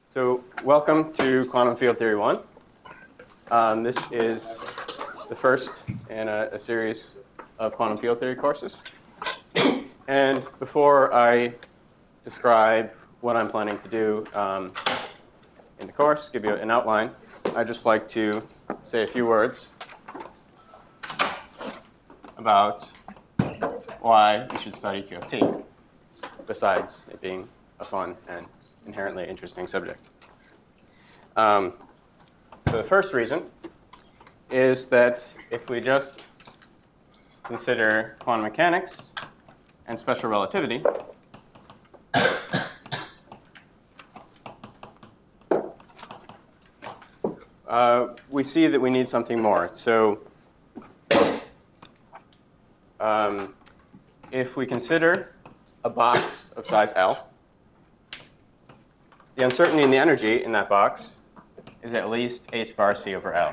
So welcome to Quantum Field Theory 1. This is the first in a series of quantum field theory courses. And before I describe what I'm planning to do in the course, give you an outline, I'd just like to say a few words about why you should study QFT, besides it being a fun and inherently interesting subject. So the first reason is that if we just consider quantum mechanics and special relativity, we see that we need something more. So if we consider a box of size L, the uncertainty in the energy in that box is at least h bar c over L.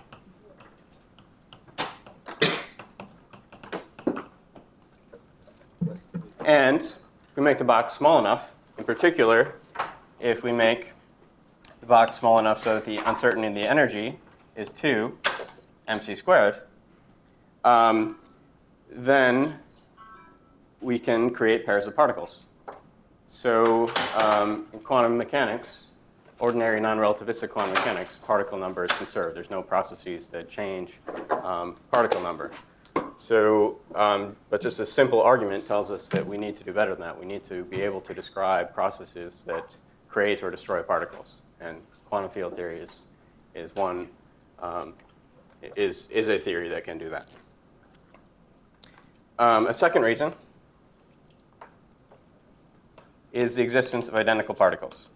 And if we make the box small enough, in particular, if we make the box small enough so that the uncertainty in the energy is 2 mc squared, then we can create pairs of particles. So in quantum mechanics, ordinary non-relativistic quantum mechanics, particle number is conserved. There's no processes that change particle number. So, but just a simple argument tells us that we need to do better than that. We need to be able to describe processes that create or destroy particles. And quantum field theory is a theory that can do that. A second reason is the existence of identical particles.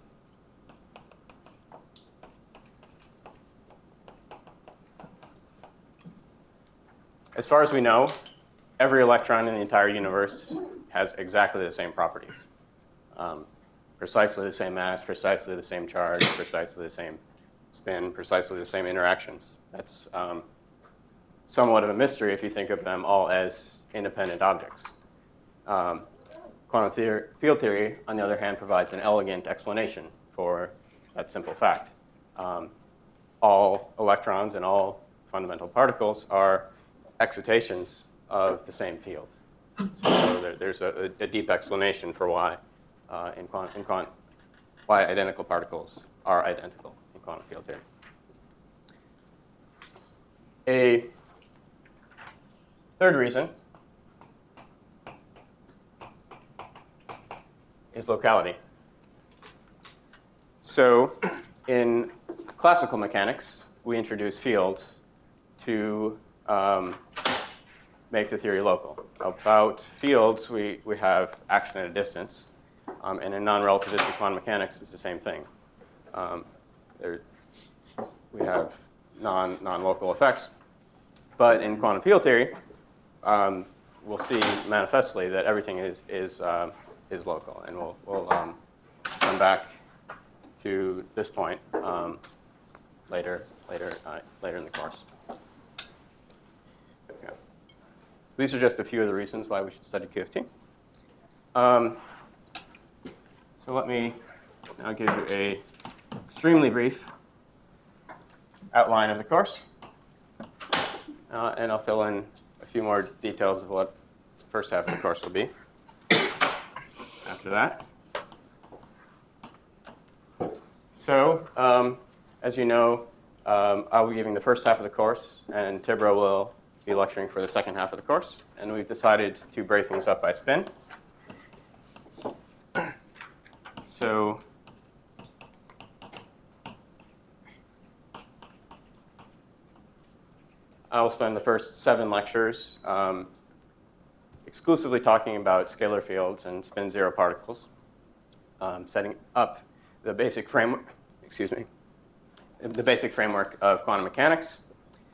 As far as we know, every electron in the entire universe has exactly the same properties. Precisely the same mass, precisely the same charge, precisely the same spin, precisely the same interactions. That's somewhat of a mystery if you think of them all as independent objects. Quantum field theory, on the other hand, provides an elegant explanation for that simple fact. All electrons and all fundamental particles are excitations of the same field. So there's a deep explanation for why why identical particles are identical in quantum field theory. A third reason is locality. So in classical mechanics, we introduce fields to make the theory local. About fields, we have action at a distance. And in non-relativistic quantum mechanics, it's the same thing. We have non-local effects. But in quantum field theory, we'll see manifestly that everything is local. And we'll come back to this point later in the course. Okay. So these are just a few of the reasons why we should study QFT. So let me now give you an extremely brief outline of the course. And I'll fill in a few more details of what the first half of the course will be after that. So as you know, I'll be giving the first half of the course, and Tibro will be lecturing for the second half of the course. And we've decided to break things up by spin. So I'll spend the first 7 lectures exclusively talking about scalar fields and spin zero particles, setting up the basic framework, the basic framework of quantum mechanics,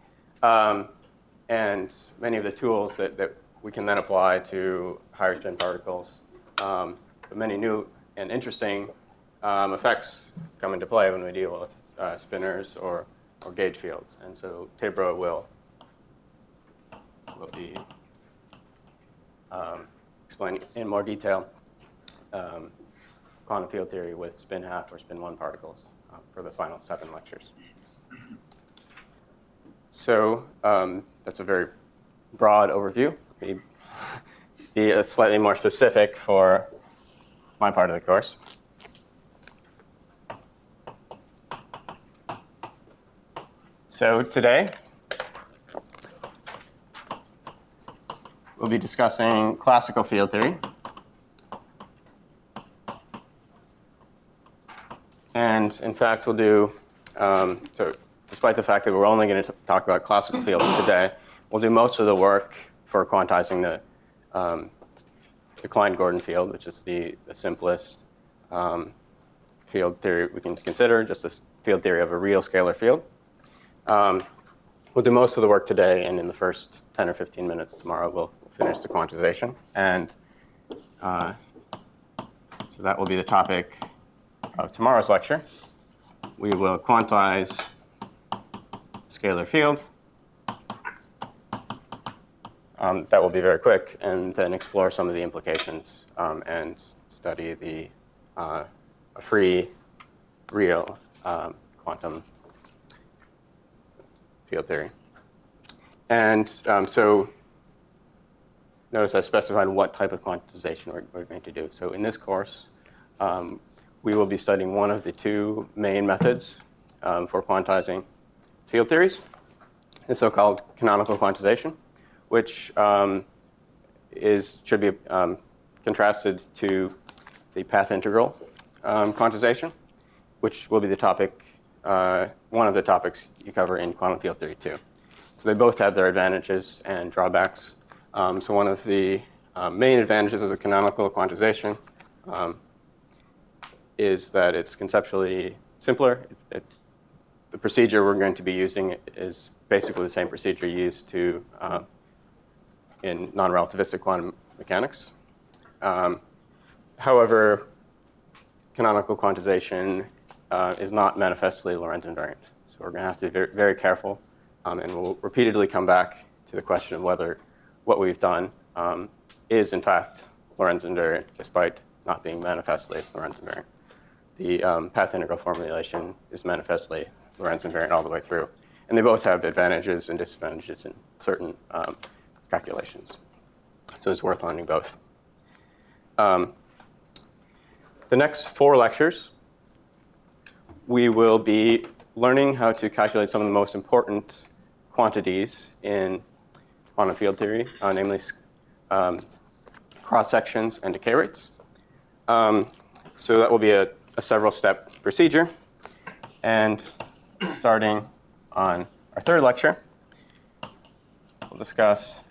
and many of the tools that we can then apply to higher spin particles. But many new and interesting effects come into play when we deal with spinors or gauge fields. And so Tibro will be explaining in more detail quantum field theory with spin half or spin 1 particles for the final 7 lectures. So that's a very broad overview. Be slightly more specific for my part of the course. So today, we'll be discussing classical field theory. And in fact, we'll do, so despite the fact that we're only going to talk about classical fields today, we'll do most of the work for quantizing the Klein-Gordon field, which is the simplest field theory we can consider, just a field theory of a real scalar field. We'll do most of the work today, and in the first 10 or 15 minutes tomorrow, we'll finish the quantization. And so that will be the topic of tomorrow's lecture. We will quantize scalar field. That will be very quick, and then explore some of the implications and study a free, real quantum field theory. And so notice I specified what type of quantization we're going to do. So in this course, we will be studying one of the 2 main methods for quantizing field theories, the so-called canonical quantization, which should be contrasted to the path integral quantization, which will be the topic, one of the topics you cover in quantum field theory 2. So they both have their advantages and drawbacks. So one of the main advantages of the canonical quantization is that it's conceptually simpler. The procedure we're going to be using is basically the same procedure used in non-relativistic quantum mechanics. However, canonical quantization is not manifestly Lorentz invariant. So we're going to have to be very, very careful, and we'll repeatedly come back to the question of whether what we've done is, in fact, Lorentz invariant, despite not being manifestly Lorentz invariant. The path integral formulation is manifestly Lorentz invariant all the way through. And they both have advantages and disadvantages in certain calculations. So it's worth learning both. The next 4 lectures, we will be learning how to calculate some of the most important quantities in quantum field theory, namely cross-sections and decay rates. So that will be a several-step procedure. And starting on our 3rd lecture, we'll discuss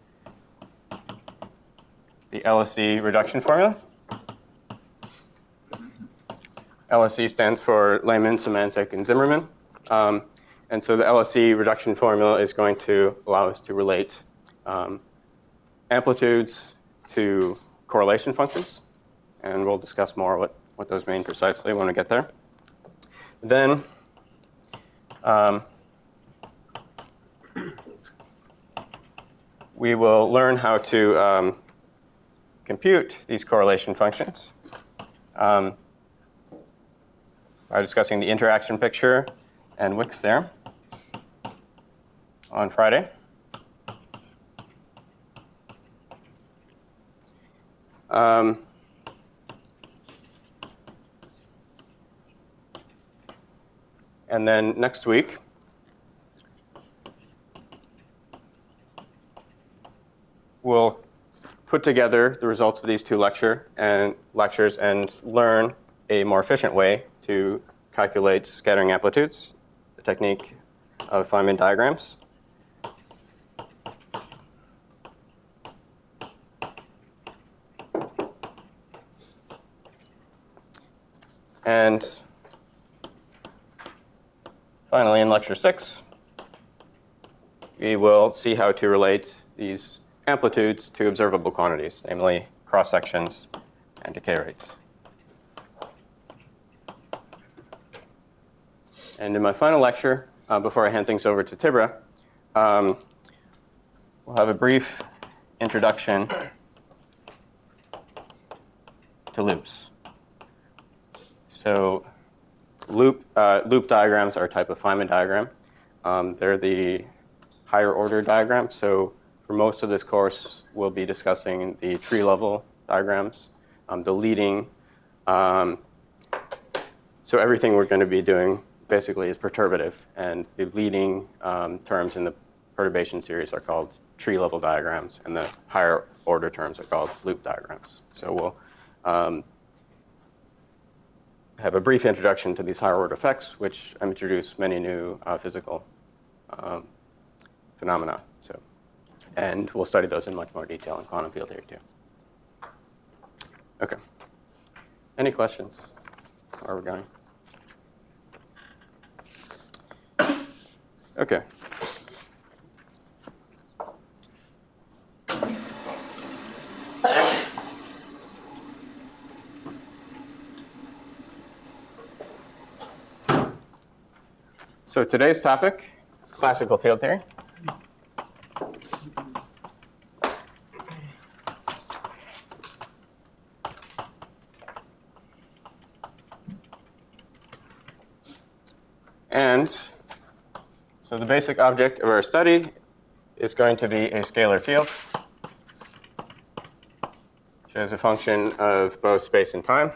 the LSE reduction formula. LSE stands for Lehman, Szymanczyk, and Zimmerman. And so the LSE reduction formula is going to allow us to relate amplitudes to correlation functions. And we'll discuss more what those mean precisely when we get there. Then we will learn how to compute these correlation functions by discussing the interaction picture and Wick's theorem on Friday. And then next week, we'll put together the results of these 2 lectures and learn a more efficient way to calculate scattering amplitudes, the technique of Feynman diagrams. And finally, in lecture 6, we will see how to relate these amplitudes to observable quantities, namely cross-sections and decay rates. And in my final lecture, before I hand things over to Tibra, we'll have a brief introduction to loops. So loop diagrams are a type of Feynman diagram. They're the higher order diagrams. So for most of this course, we'll be discussing the tree level diagrams, the leading. So everything we're going to be doing basically is perturbative, and the leading terms in the perturbation series are called tree level diagrams, and the higher order terms are called loop diagrams. So we'll have a brief introduction to these higher order effects, which introduce many new physical phenomena. And we'll study those in much more detail in quantum field theory too. Okay. Any questions? Where are we going? Okay. So today's topic is classical field theory. And so the basic object of our study is going to be a scalar field, which is a function of both space and time.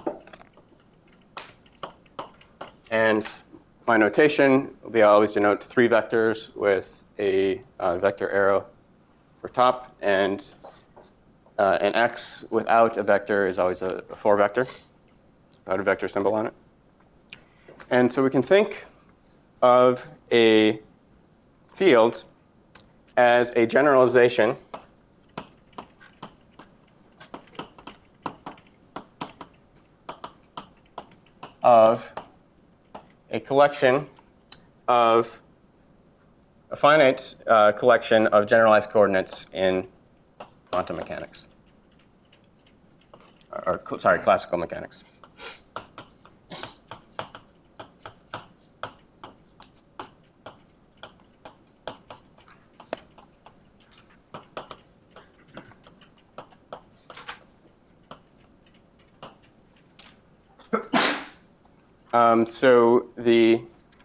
And my notation will be I always denote 3 vectors with a vector arrow for top, and an x without a vector is always a 4 vector, without a vector symbol on it. And so we can think of a field as a generalization of a collection of a finite collection of generalized coordinates in quantum mechanics, or sorry, classical mechanics. So the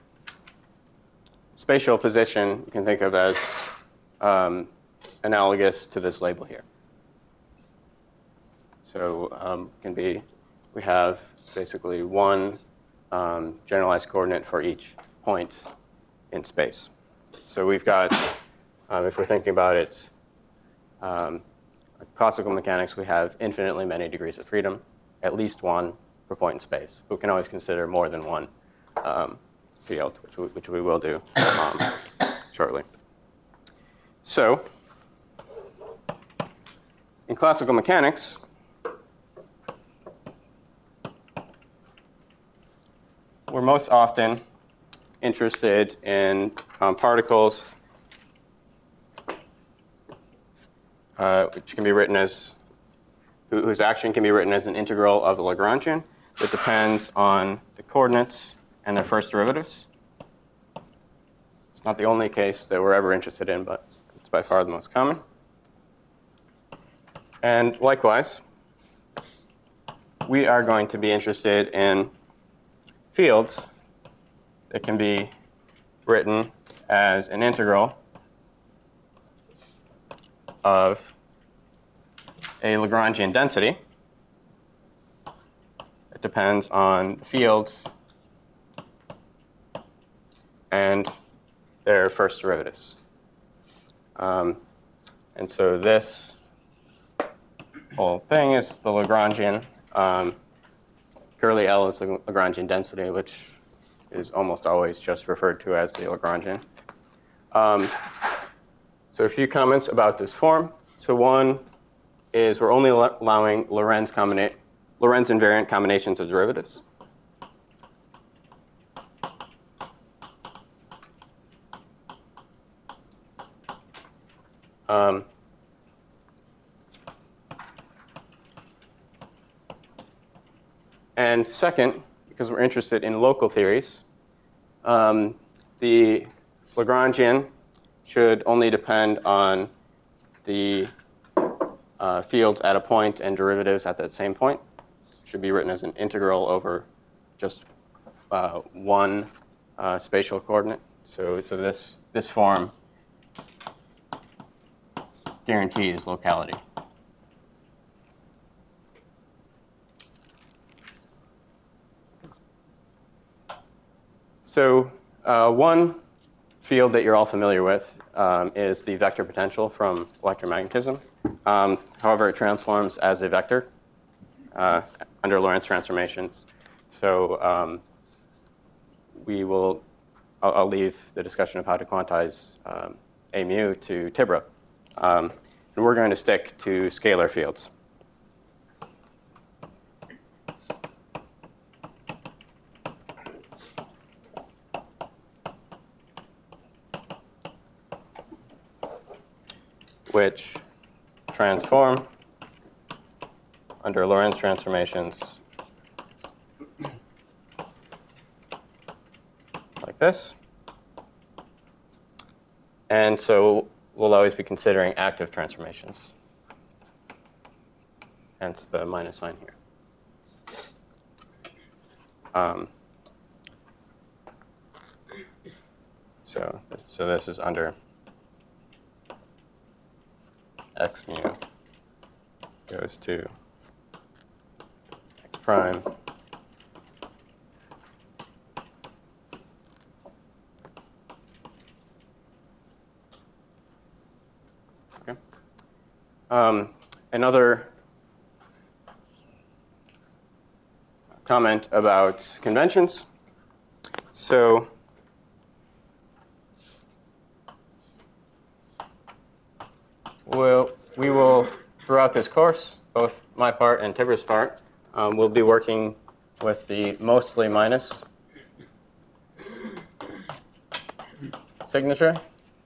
spatial position you can think of as analogous to this label here. So we have basically one generalized coordinate for each point in space. So we've got, if we're thinking about it, classical mechanics, we have infinitely many degrees of freedom, at least one per point in space. We can always consider more than one field, which we will do shortly. So in classical mechanics, we're most often interested in particles which can be written as, whose action can be written as an integral of the Lagrangian that depends on the coordinates and their first derivatives. It's not the only case that we're ever interested in, but it's by far the most common. And likewise, we are going to be interested in fields that can be written as an integral of a Lagrangian density that depends on the fields and their first derivatives. And so this whole thing is the Lagrangian. Curly L is the Lagrangian density, which is almost always just referred to as the Lagrangian. So a few comments about this form. So one is we're only allowing Lorentz invariant combinations of derivatives. And second, because we're interested in local theories, the Lagrangian should only depend on the fields at a point and derivatives at that same point. It should be written as an integral over just one spatial coordinate. So this form guarantees locality. So one field that you're all familiar with is the vector potential from electromagnetism. However, it transforms as a vector under Lorentz transformations. So I'll leave the discussion of how to quantize a mu to Tibra. And we're going to stick to scalar fields. Which transform under Lorentz transformations like this. And so we'll always be considering active transformations, hence the minus sign here. So this is under x mu goes to x prime okay. Another comment about conventions. So we will, throughout this course, both my part and Tibra's part, we'll be working with the mostly minus signature.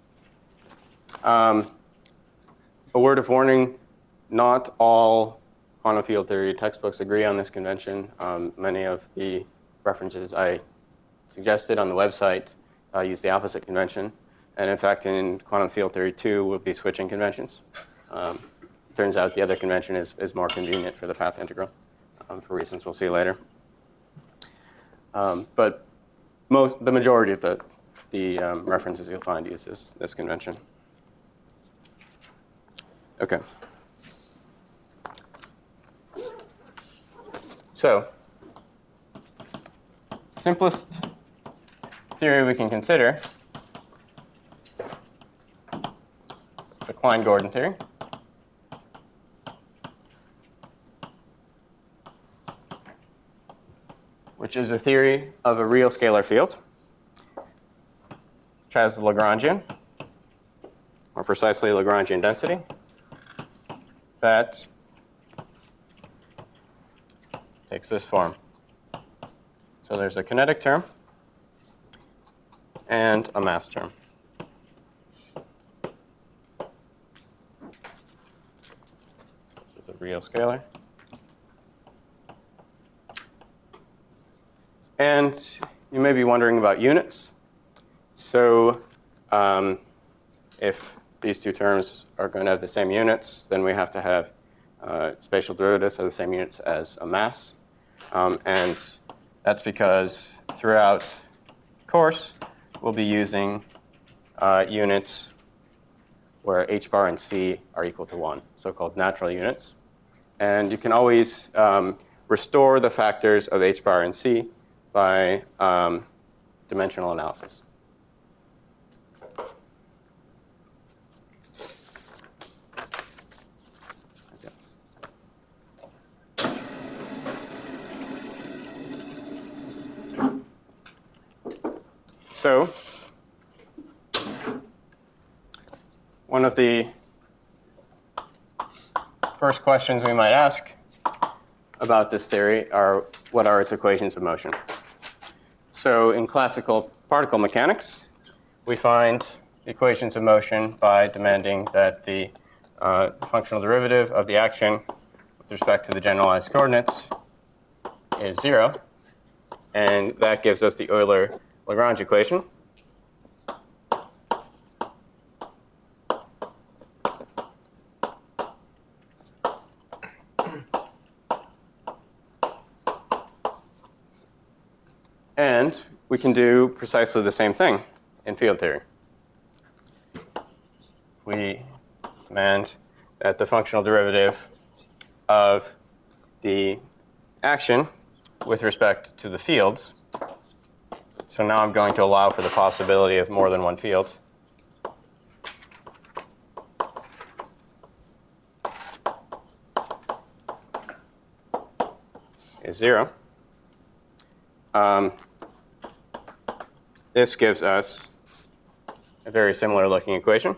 A word of warning, not all quantum field theory textbooks agree on this convention. Many of the references I suggested on the website use the opposite convention. And in fact, in quantum field theory 2, we'll be switching conventions. Turns out the other convention is more convenient for the path integral for reasons we'll see later. But the majority of the references you'll find use this convention. OK. So simplest theory we can consider is the Klein-Gordon theory. Which is a theory of a real scalar field, which has the Lagrangian, more precisely Lagrangian density, that takes this form. So there's a kinetic term and a mass term. This is a real scalar. And you may be wondering about units. So if these two terms are going to have the same units, then we have to have spatial derivatives have the same units as a mass. And that's because throughout the course, we'll be using units where h bar and c are equal to 1, so-called natural units. And you can always restore the factors of h bar and c by dimensional analysis. So one of the first questions we might ask about this theory are, what are its equations of motion? So in classical particle mechanics, we find equations of motion by demanding that the functional derivative of the action with respect to the generalized coordinates is 0. And that gives us the Euler-Lagrange equation. And we can do precisely the same thing in field theory. We demand that the functional derivative of the action with respect to the fields. So now I'm going to allow for the possibility of more than one field. Is 0. This gives us a very similar looking equation.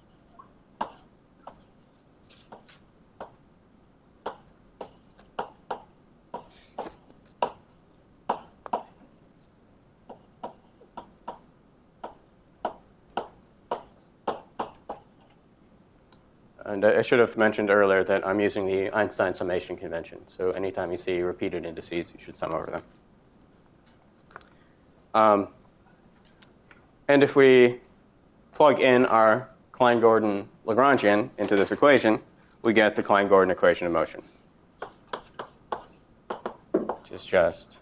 And I should have mentioned earlier that I'm using the Einstein summation convention. So anytime you see repeated indices, you should sum over them. And if we plug in our Klein-Gordon Lagrangian into this equation, we get the Klein-Gordon equation of motion, which is just,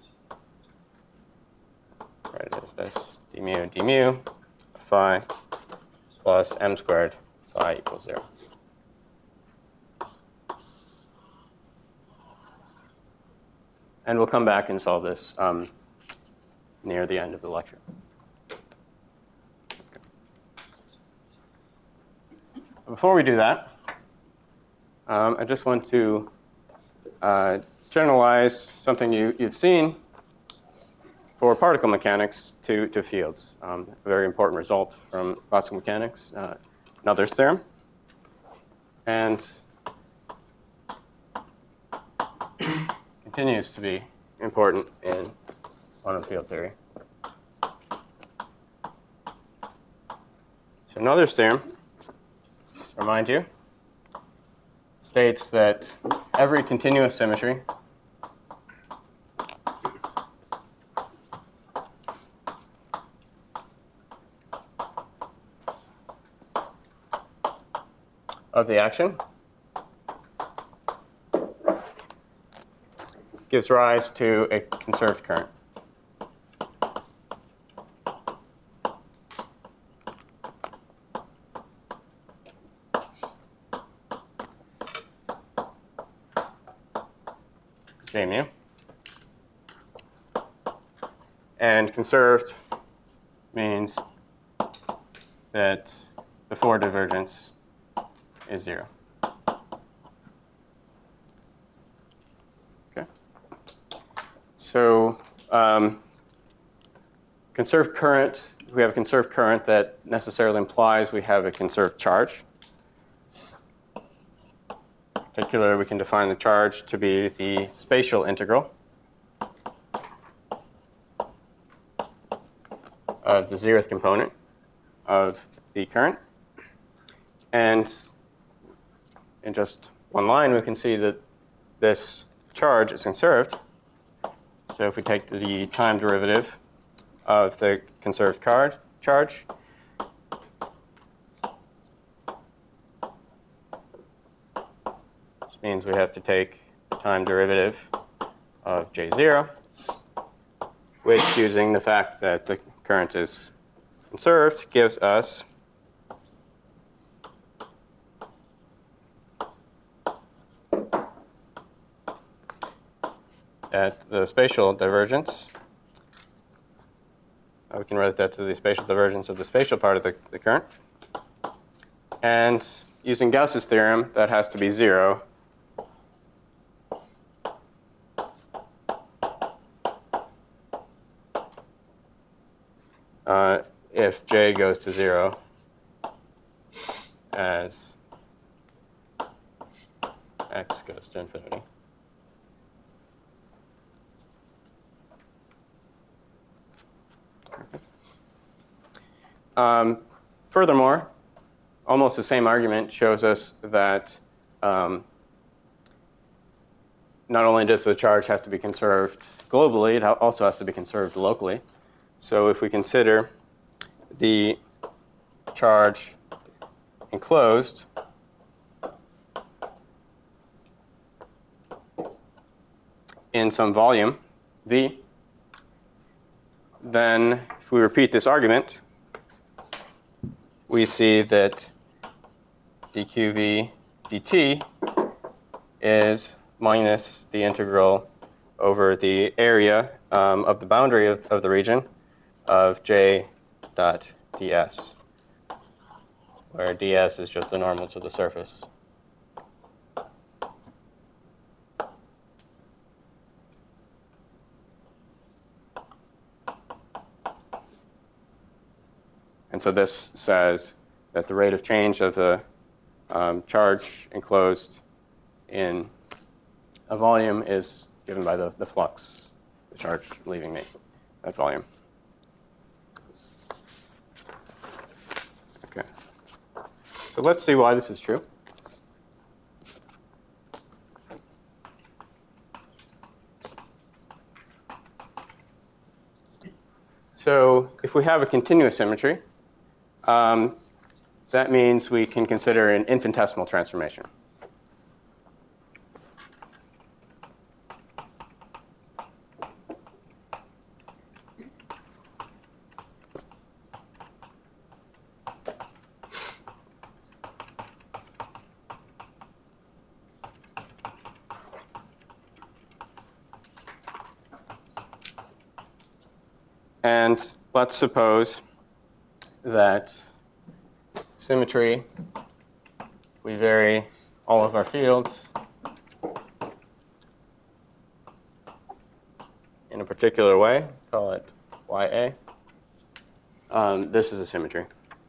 right, it is this, d mu phi plus m squared phi equals 0. And we'll come back and solve this near the end of the lecture. Before we do that, I just want to generalize something you've seen for particle mechanics to fields. A very important result from classical mechanics, Noether's theorem. And continues to be important in quantum field theory. So Noether's theorem, just to remind you, states that every continuous symmetry of the action gives rise to a conserved current. J mu. And conserved means that the forward divergence is 0. So conserved current, we have a conserved current that necessarily implies we have a conserved charge. In particular, we can define the charge to be the spatial integral of the 0th component of the current. And in just one line, we can see that this charge is conserved. So if we take the time derivative of the conserved charge, which means we have to take the time derivative of J0, which, using the fact that the current is conserved, gives us at the spatial divergence, we can write that to the spatial divergence of the spatial part of the current. And using Gauss's theorem, that has to be 0 if J goes to 0 as x goes to infinity. Furthermore, almost the same argument shows us that not only does the charge have to be conserved globally, it also has to be conserved locally. So if we consider the charge enclosed in some volume, V, then if we repeat this argument, we see that dqv dt is minus the integral over the area of the boundary of the region of j dot ds, where ds is just the normal to the surface. And so this says that the rate of change of the charge enclosed in a volume is given by the flux, the charge leaving that volume. Okay. So let's see why this is true. So if we have a continuous symmetry, that means we can consider an infinitesimal transformation. And let's suppose that symmetry, we vary all of our fields in a particular way, call it YA. This is a symmetry.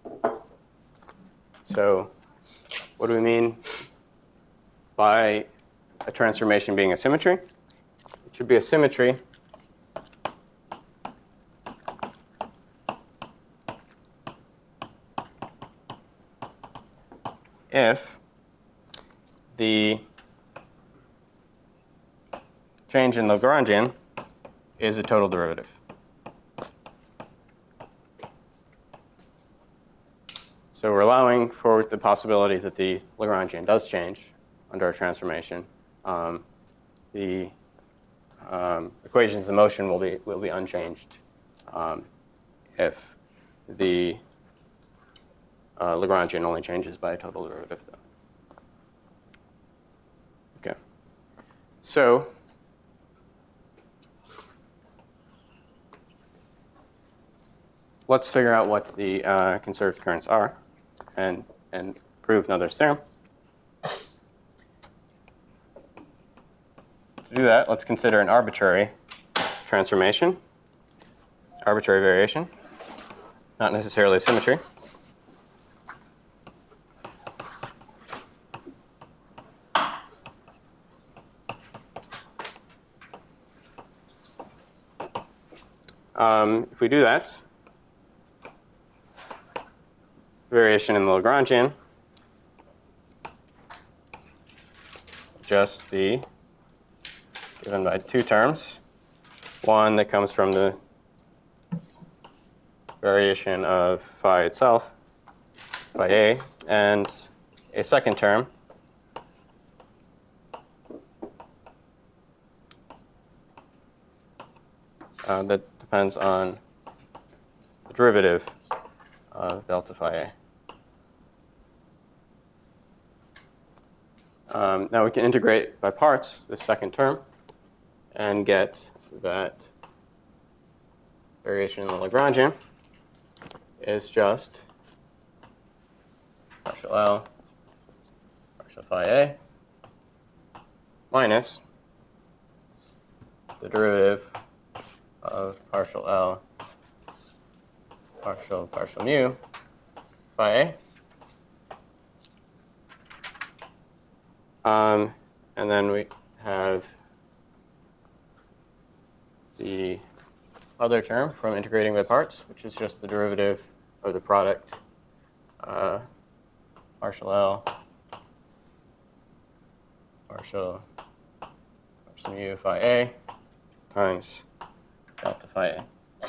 So what do we mean by a transformation being a symmetry? It should be a symmetry if the change in Lagrangian is a total derivative. So we're allowing for the possibility that the Lagrangian does change under our transformation. The equations of motion will be unchanged if the Lagrangian only changes by a total derivative, though. Okay. So let's figure out what the conserved currents are and prove Noether's theorem. To do that, let's consider an arbitrary transformation, arbitrary variation, not necessarily a symmetry. If we do that, variation in the Lagrangian will just be given by two terms. One that comes from the variation of phi itself, phi a, and a second term that depends on the derivative of delta phi a. Now we can integrate by parts this second term and get that variation in the Lagrangian is just partial L partial phi a minus the derivative of partial L partial mu phi a. And then we have the other term from integrating by parts, which is just the derivative of the product partial L partial mu phi a times delta phi a.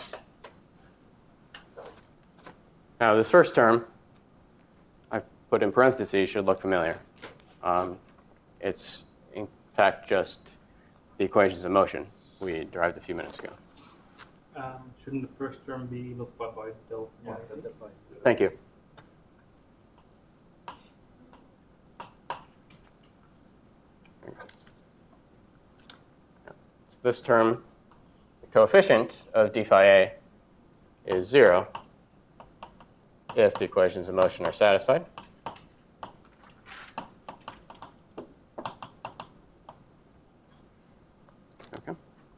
Now this first term I put in parentheses should look familiar. It's in fact just the equations of motion we derived a few minutes ago. Shouldn't the first term be multiplied by del y? Thank you. So this term, the coefficient of d phi a is 0 if the equations of motion are satisfied. Okay.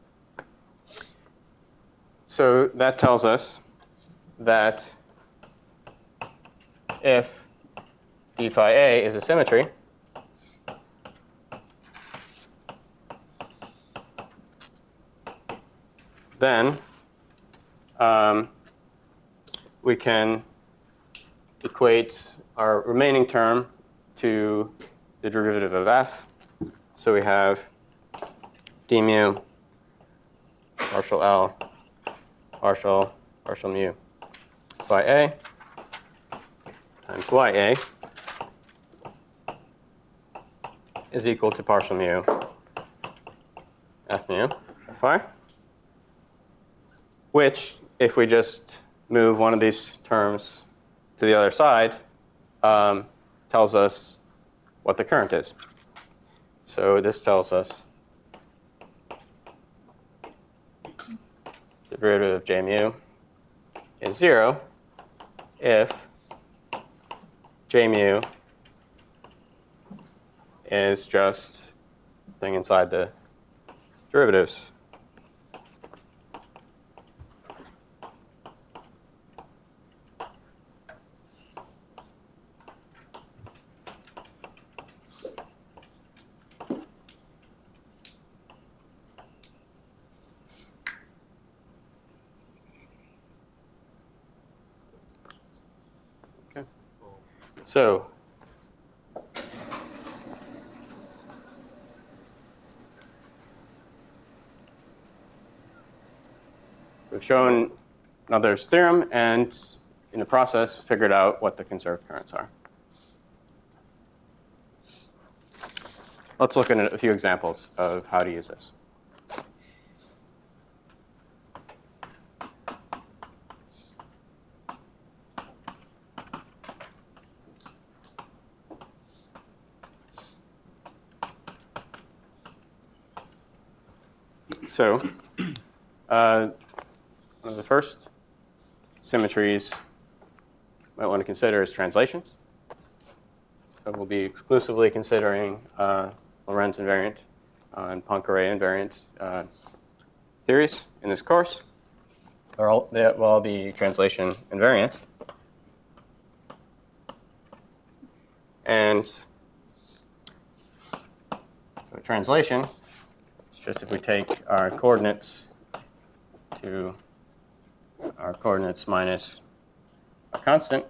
So that tells us that if d phi a is a symmetry, then we can equate our remaining term to the derivative of f. So we have d mu partial L partial mu phi a times ya is equal to partial mu f mu phi, which, if we just move one of these terms to the other side, tells us what the current is. So this tells us the derivative of j mu is 0 if j mu is just the thing inside the derivatives. Okay. So we've shown Noether's theorem and, in the process, figured out what the conserved currents are. Let's look at a few examples of how to use this. So one of the first symmetries you might want to consider is translations. So we'll be exclusively considering Lorentz invariant and Poincare invariant theories in this course. They will all be translation invariant. And so translation, it's just if we take our coordinates to our coordinates minus a constant,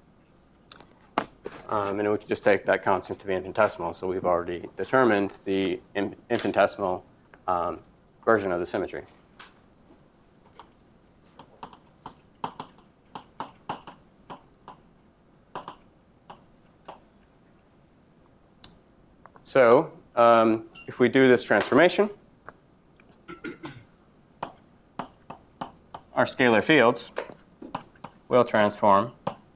and we can just take that constant to be infinitesimal. So we've already determined the infinitesimal version of the symmetry. So if we do this transformation, our scalar fields will transform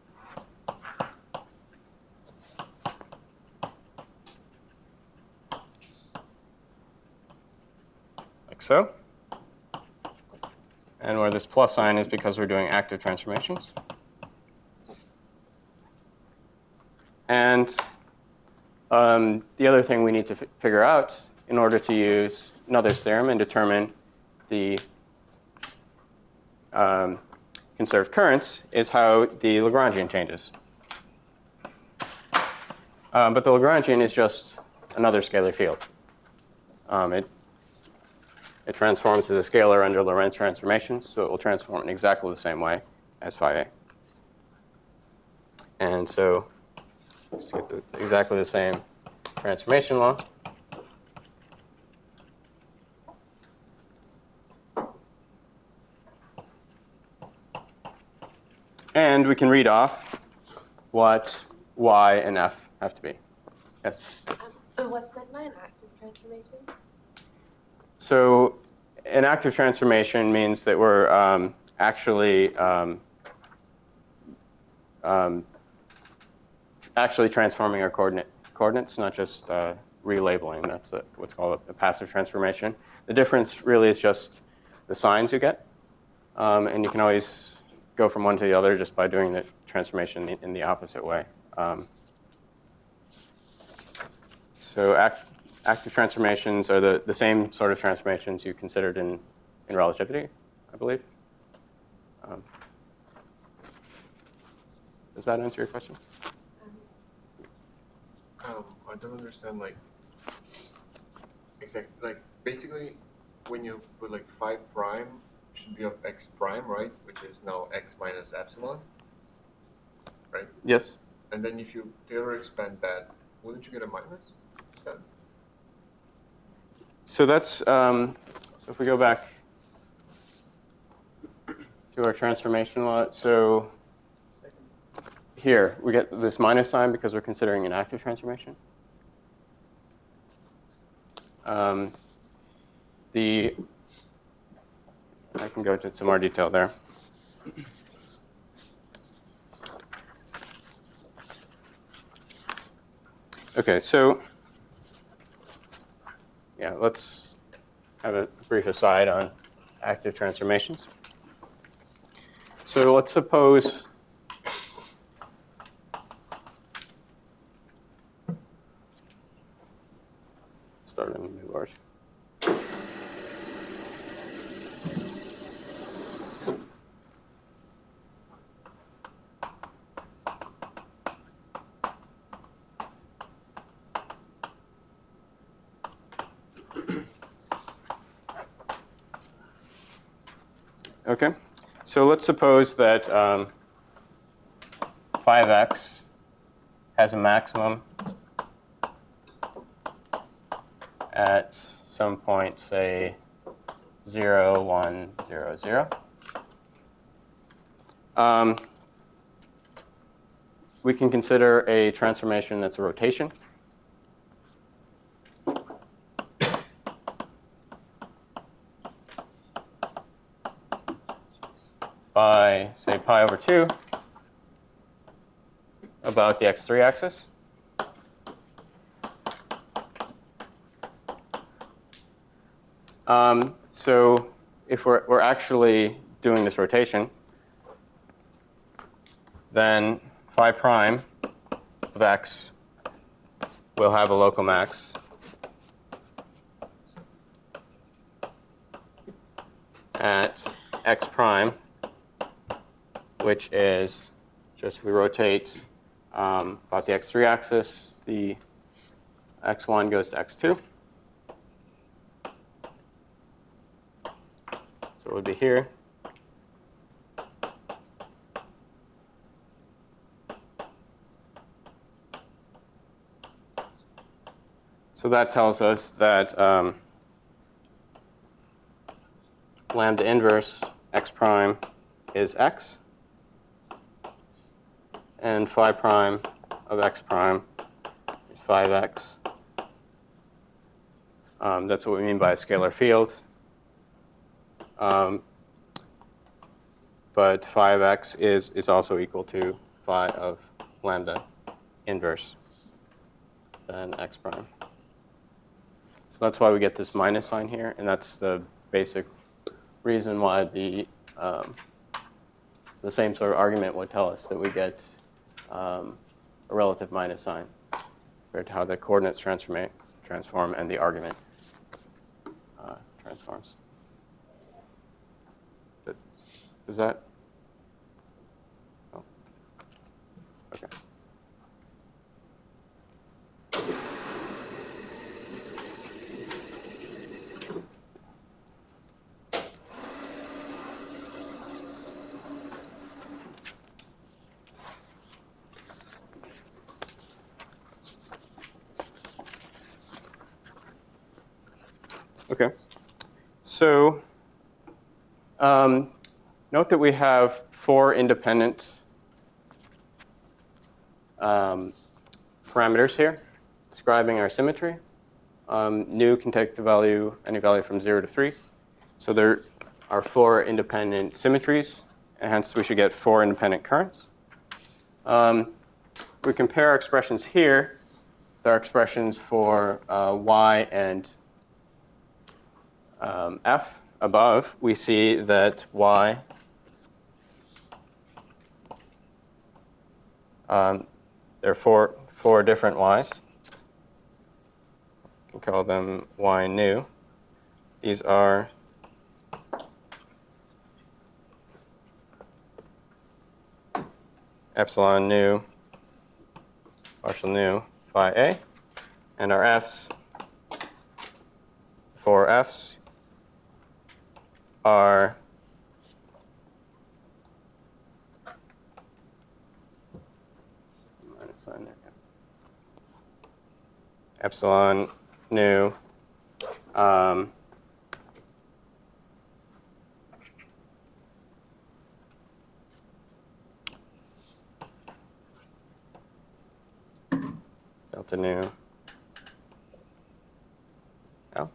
like so. And where this plus sign is because we're doing active transformations. And the other thing we need to figure out in order to use Noether's theorem and determine the conserved currents is how the Lagrangian changes. But the Lagrangian is just another scalar field. It transforms as a scalar under Lorentz transformations, so it will transform in exactly the same way as phi a. And so just get exactly the same transformation law. And we can read off what y and f have to be. Yes? What's meant by an active transformation? So an active transformation means that we're actually transforming our coordinates, not just relabeling. That's what's called a passive transformation. The difference really is just the signs you get. And you can always go from one to the other just by doing the transformation in the opposite way. So active transformations are the same sort of transformations you considered in relativity, I believe. Does that answer your question? I don't understand, like, exactly, like, basically, when you put, like, phi prime, it should be of x prime, right? Which is now x minus epsilon, right? Yes. And then if you Taylor expand that, wouldn't you get a minus instead? So that's, so if we go back to our transformation law, so here, we get this minus sign because we're considering an active transformation. I can go into some more detail there. Okay, so yeah, let's have a brief aside on active transformations. So let's suppose start a new word. Okay, so let's suppose that phi of x has a maximum at some point, say 0, 1, 0, 0. We can consider a transformation that's a rotation. By, say, pi over 2 about the x3 axis. So if we're actually doing this rotation, then phi prime of x will have a local max at x prime, which is just if we rotate about the x3 axis, the x1 goes to x2. So it would be here. So that tells us that lambda inverse x prime is x, and phi prime of x prime is 5x. That's what we mean by a scalar field. But phi of x is also equal to phi of lambda inverse than x prime. So that's why we get this minus sign here, and that's the basic reason why the same sort of argument would tell us that we get a relative minus sign compared to how the coordinates transform and the argument transforms. Is that? Oh. Okay. Okay. So note that we have 4 independent parameters here describing our symmetry. Nu can take the value, any value from 0 to 3. So there are 4 independent symmetries, and hence we should get 4 independent currents. We compare our expressions here with our expressions for y and f above. We see that y there are four different y's. We can call them y nu. These are epsilon nu, partial nu, phi a. And our f's, 4 f's, are minus sign there. Epsilon nu, delta nu, L.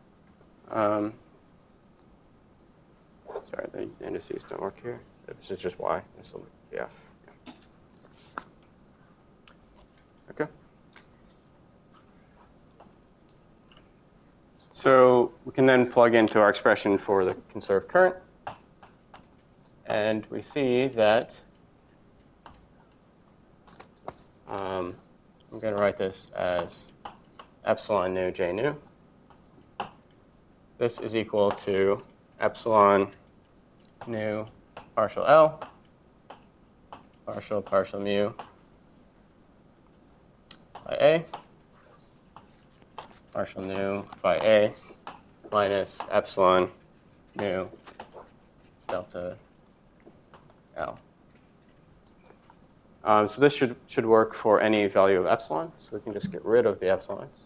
Sorry, the indices don't work here. This is just y. This will be f. Yeah. Okay. So we can then plug into our expression for the conserved current. And we see that I'm going to write this as epsilon nu j nu. This is equal to epsilon nu partial L, partial mu phi A, partial nu phi A, minus epsilon nu delta L. So this should work for any value of epsilon. So we can just get rid of the epsilons.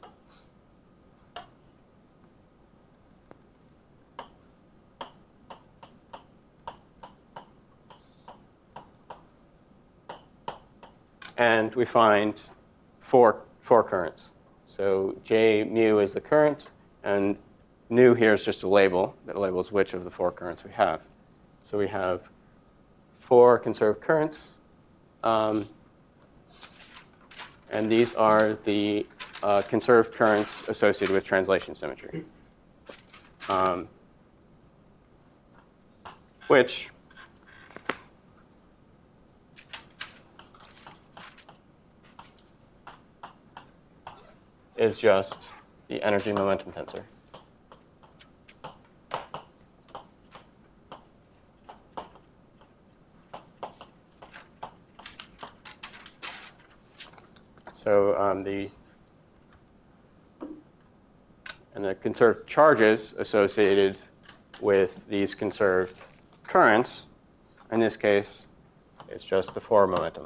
And we find four currents. So J mu is the current, and nu here is just a label that labels which of the 4 currents we have. So we have 4 conserved currents, and these are the conserved currents associated with translation symmetry, which is just the energy momentum tensor. So the conserved charges associated with these conserved currents, in this case, it's just the forward momentum.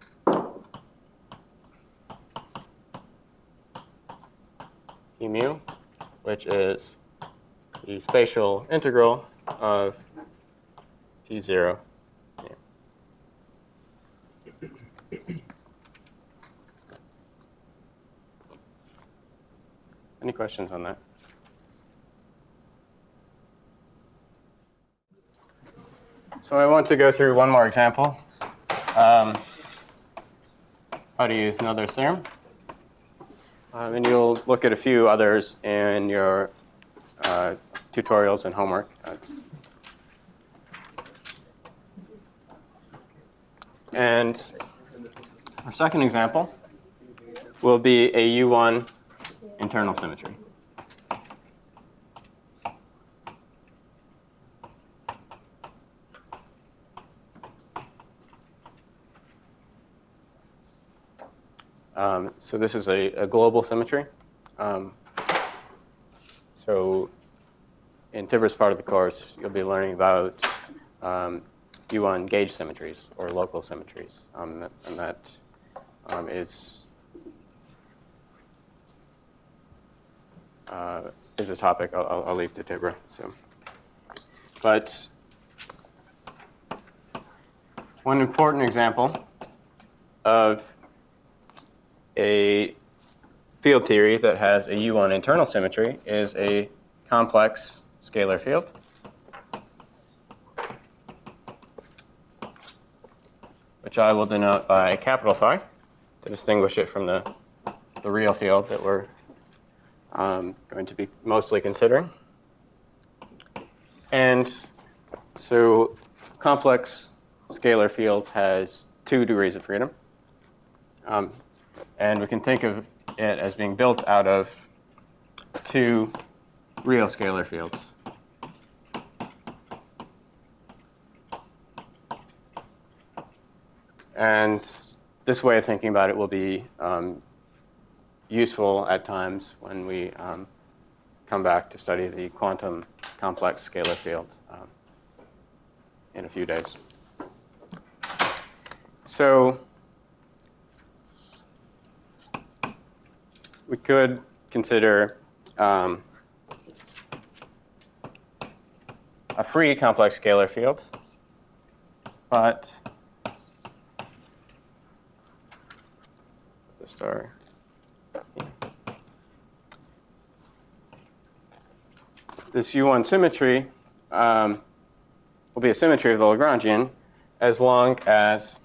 E mu, which is the spatial integral of T0. Any questions on that? So I want to go through one more example. How to use Noether's theorem. And you'll look at a few others in your tutorials and homework. And our second example will be a U1 internal symmetry. So this is a global symmetry. So in Tibra's part of the course, you'll be learning about U1 gauge symmetries or local symmetries. And that is a topic I'll leave to Tibra. So, but one important example of a field theory that has a U1 internal symmetry is a complex scalar field. which I will denote by capital Phi to distinguish it from the real field that we're going to be mostly considering. And so complex scalar field has 2 degrees of freedom. And we can think of it as being built out of 2 real scalar fields. And this way of thinking about it will be useful at times when we come back to study the quantum complex scalar field in a few days. So we could consider a free complex scalar field, but the star. This U1 symmetry will be a symmetry of the Lagrangian as long as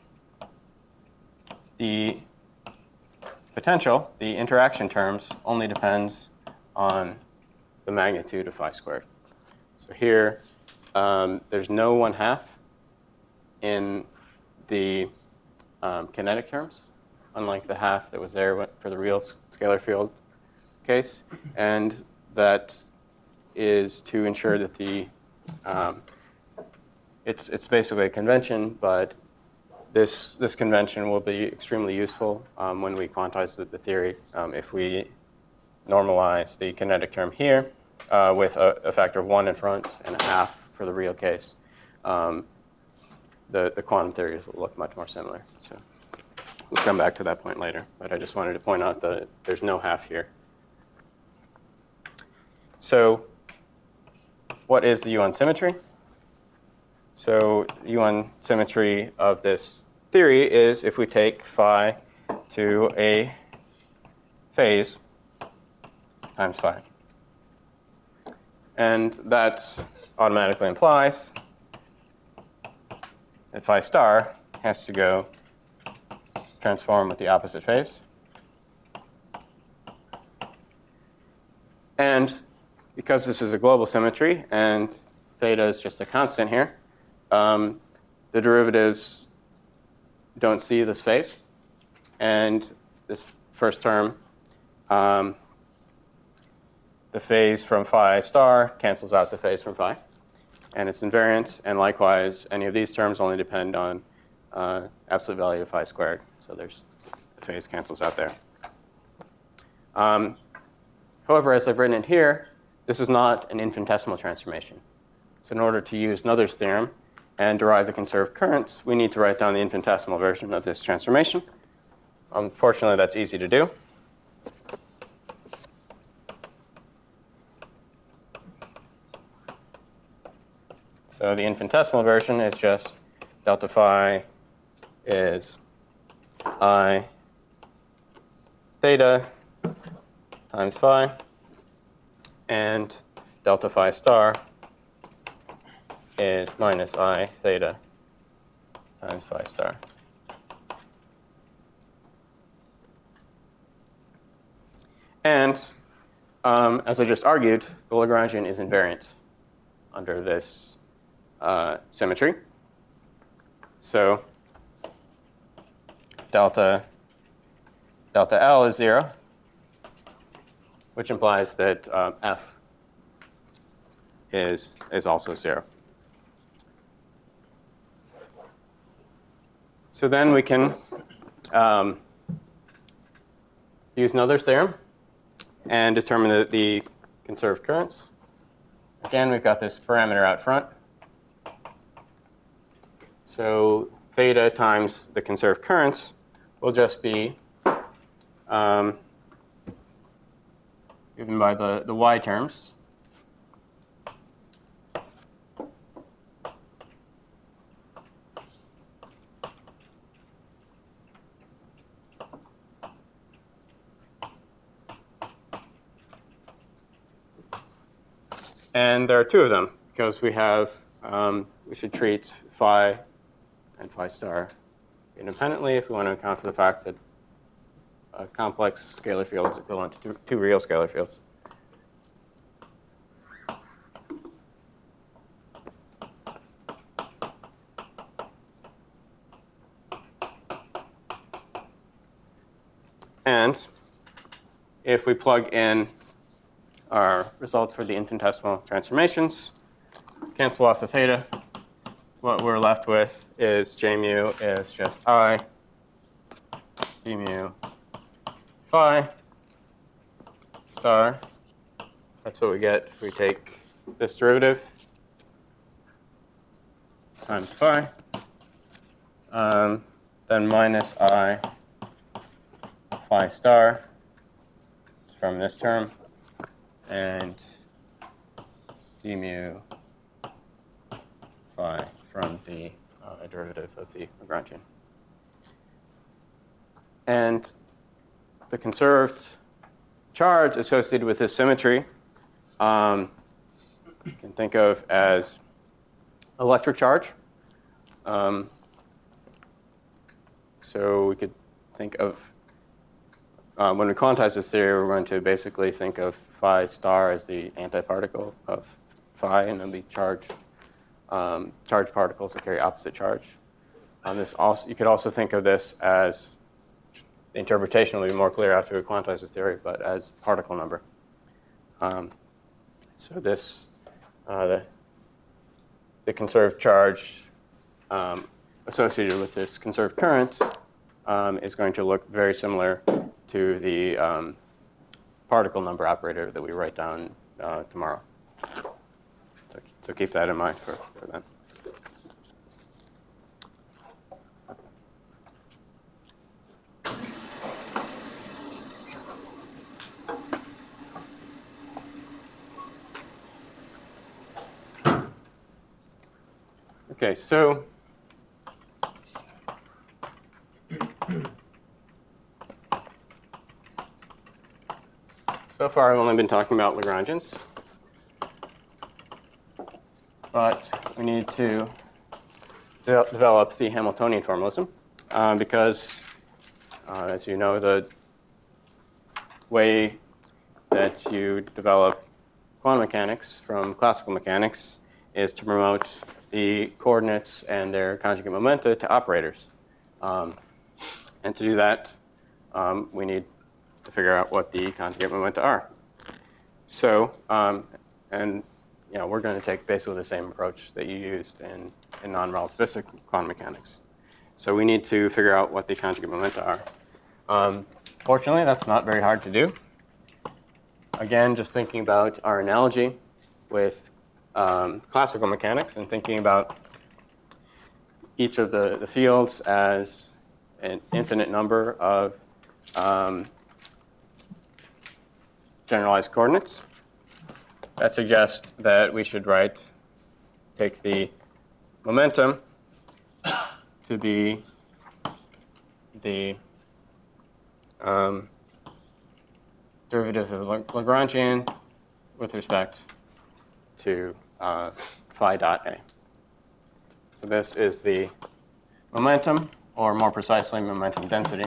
the potential, the interaction terms, only depends on the magnitude of phi squared. So here, there's no 1/2 in the kinetic terms, unlike the half that was there for the real scalar field case. And that is to ensure that the it's basically a convention, but this convention will be extremely useful when we quantize the theory. If we normalize the kinetic term here with a factor of 1 in front and 1/2 for the real case, the quantum theories will look much more similar. So we'll come back to that point later, but I just wanted to point out that there's no 1/2 here. So what is the U1 symmetry? So the U1 symmetry of this theory is if we take phi to a phase times phi. And that automatically implies that phi star has to go transform with the opposite phase. And because this is a global symmetry and theta is just a constant here, the derivatives don't see this phase. And this first term, the phase from phi star cancels out the phase from phi. And it's invariant. And likewise, any of these terms only depend on absolute value of phi squared. So the phase cancels out there. However, as I've written in here, this is not an infinitesimal transformation. So in order to use Noether's theorem and derive the conserved currents, we need to write down the infinitesimal version of this transformation. Fortunately, that's easy to do. So the infinitesimal version is just delta phi is I theta times phi, and delta phi star is minus I theta times phi star. And as I just argued, the Lagrangian is invariant under this symmetry. So delta L is 0, which implies that F is also 0. So then we can use Noether's theorem and determine the conserved currents. Again, we've got this parameter out front. So theta times the conserved currents will just be given by the y terms. And there are 2 of them, because we have, we should treat phi and phi star independently if we want to account for the fact that a complex scalar field is equivalent to two real scalar fields. And if we plug in our results for the infinitesimal transformations, cancel off the theta, what we're left with is J mu is just I d mu phi star. That's what we get if we take this derivative times phi. Then minus I phi star is from this term, and d mu phi from the derivative of the Lagrangian. And the conserved charge associated with this symmetry you can think of as electric charge. So we could think of, when we quantize this theory, we're going to basically think of phi star as the antiparticle of phi, and then the charged particles that carry opposite charge. You could also think of this as, the interpretation will be more clear after we quantize this theory, but as particle number. So this, the conserved charge associated with this conserved current is going to look very similar to the particle number operator that we write down tomorrow. So keep that in mind for then. Okay, so far I've only been talking about Lagrangians, but we need to develop the Hamiltonian formalism because, as you know, the way that you develop quantum mechanics from classical mechanics is to promote the coordinates and their conjugate momenta to operators. And to do that, we need to figure out what the conjugate momenta are. So, and we're going to take basically the same approach that you used in non-relativistic quantum mechanics. So we need to figure out what the conjugate momenta are. Fortunately, that's not very hard to do. Again, just thinking about our analogy with classical mechanics and thinking about each of the fields as an infinite number of generalized coordinates. That suggests that we should take the momentum to be the derivative of Lagrangian with respect to phi dot A. So this is the momentum, or more precisely, momentum density,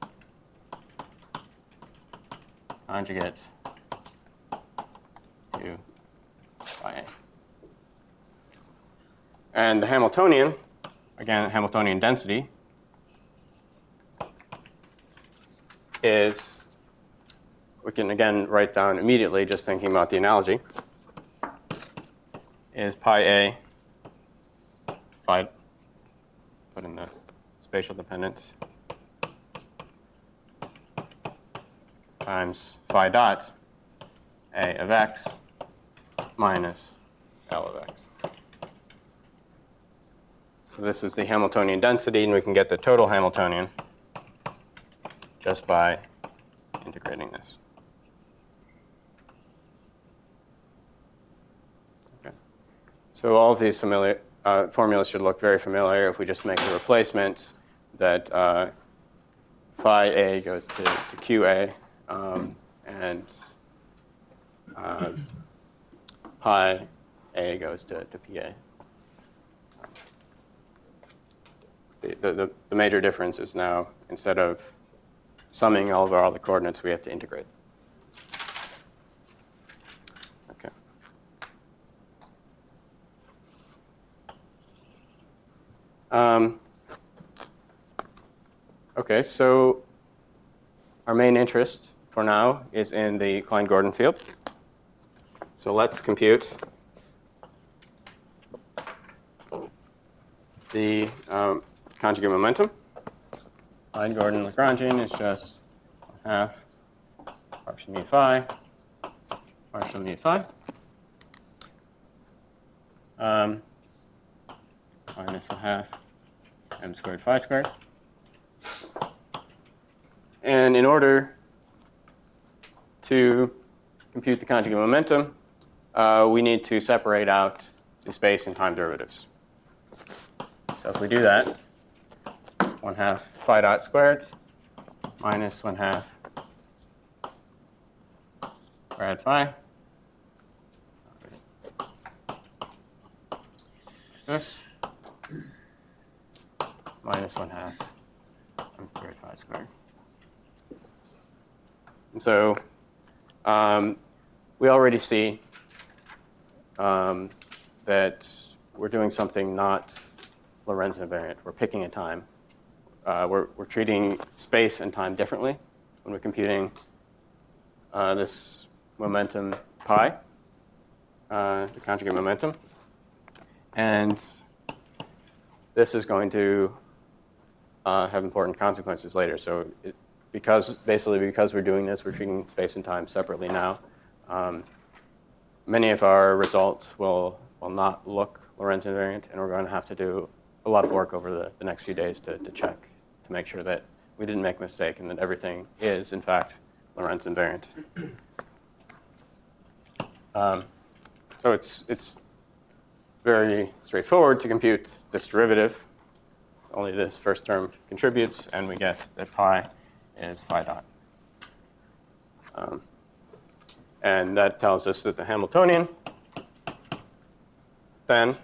conjugate to phi A. And the Hamiltonian, again, Hamiltonian density, is, we can again write down immediately just thinking about the analogy, is pi A, phi, put in the spatial dependence, times phi dot A of x minus L of x. So this is the Hamiltonian density, and we can get the total Hamiltonian just by integrating this. Okay. So all of these formulas should look very familiar if we just make the replacement that phi A goes to QA, and pi A goes to PA. The major difference is now, instead of summing over all the coordinates, we have to integrate. Okay. Okay, so our main interest for now is in the Klein-Gordon field. So let's compute the conjugate momentum. Klein-Gordon Lagrangian is just 1/2 partial mu phi, partial mu phi, minus 1/2 m squared phi squared. And in order to compute the conjugate momentum, we need to separate out the space and time derivatives. So if we do that, 1/2 phi dot squared minus 1/2 rad phi. This minus 1/2 m squared phi squared. And so we already see that we're doing something not Lorentz invariant. We're picking a time. We're treating space and time differently when we're computing this momentum pi, the conjugate momentum. And this is going to have important consequences later. So because we're doing this, we're treating space and time separately now. Many of our results will not look Lorentz invariant, and we're going to have to do a lot of work over the next few days to check, to make sure that we didn't make a mistake and that everything is, in fact, Lorentz invariant. So it's very straightforward to compute this derivative. Only this first term contributes, and we get that pi is phi dot. And that tells us that the Hamiltonian then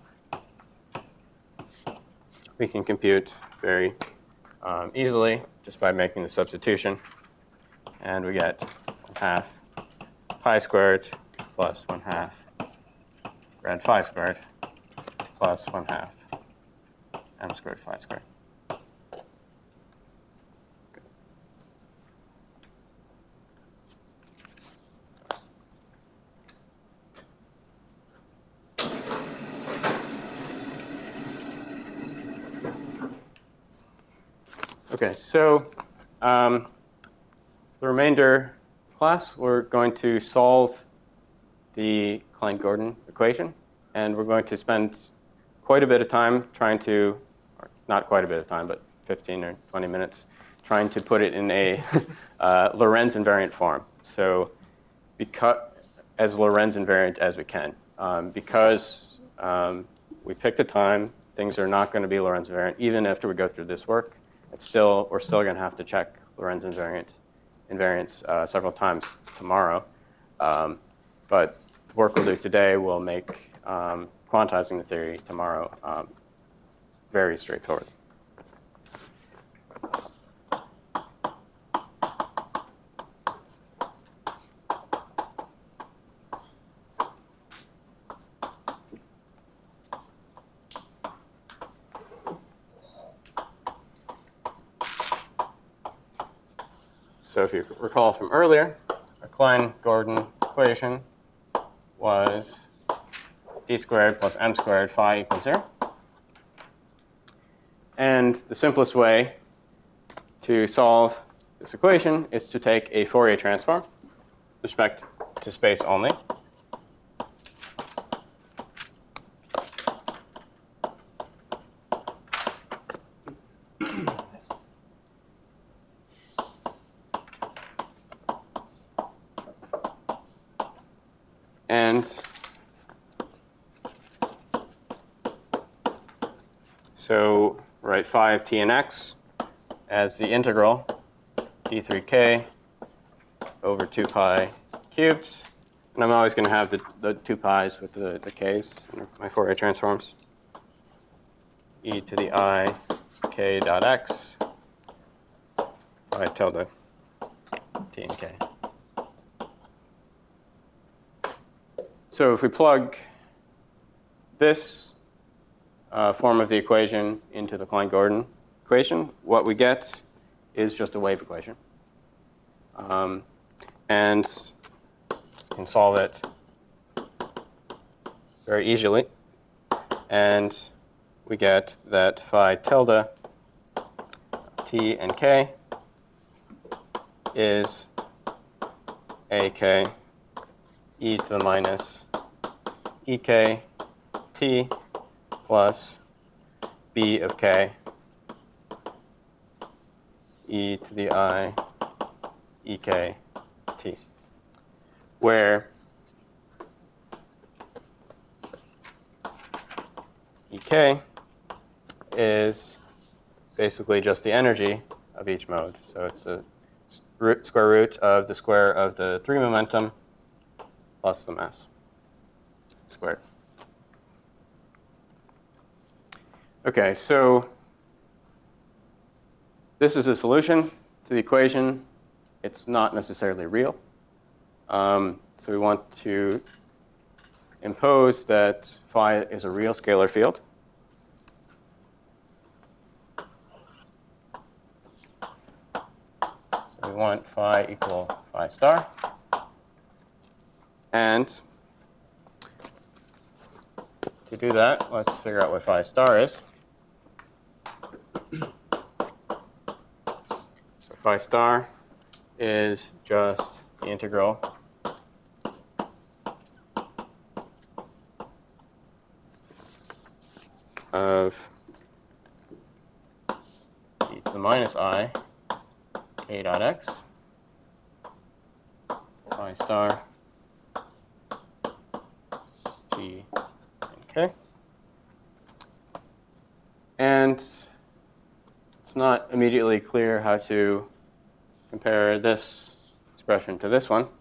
we can compute very easily just by making the substitution. And we get 1/2 pi squared plus 1/2 rad phi squared plus 1/2 m squared phi squared. Okay, so the remainder class, we're going to solve the Klein-Gordon equation, and we're going to spend quite a bit of time trying to, or not quite a bit of time, but 15 or 20 minutes, trying to put it in a Lorentz invariant form. So as Lorentz invariant as we can. Because we picked a time, things are not going to be Lorentz invariant, even after we go through this work. We're still going to have to check Lorentz invariance several times tomorrow. But the work we'll do today will make quantizing the theory tomorrow very straightforward. So if you recall from earlier, our Klein-Gordon equation was d squared plus m squared phi equals 0. And the simplest way to solve this equation is to take a Fourier transform with respect to space only. And so write phi of t and x as the integral d3k over 2 pi cubed. And I'm always going to have the 2 pi's with the k's in my Fourier transforms. E to the I k dot x phi tilde t and k. So if we plug this form of the equation into the Klein-Gordon equation, what we get is just a wave equation. And we can solve it very easily. And we get that phi tilde t and k is ak e to the minus ek t plus b of k e to the I ek t, where ek is basically just the energy of each mode. So it's the square root of the square of the 3 momentum plus the mass squared. Okay, so this is a solution to the equation. It's not necessarily real. So we want to impose that phi is a real scalar field. So we want phi equal phi star. And to do that, let's figure out what phi star is. So phi star is just the integral of e to the minus I k dot x phi star t and k. And it's not immediately clear how to compare this expression to this one.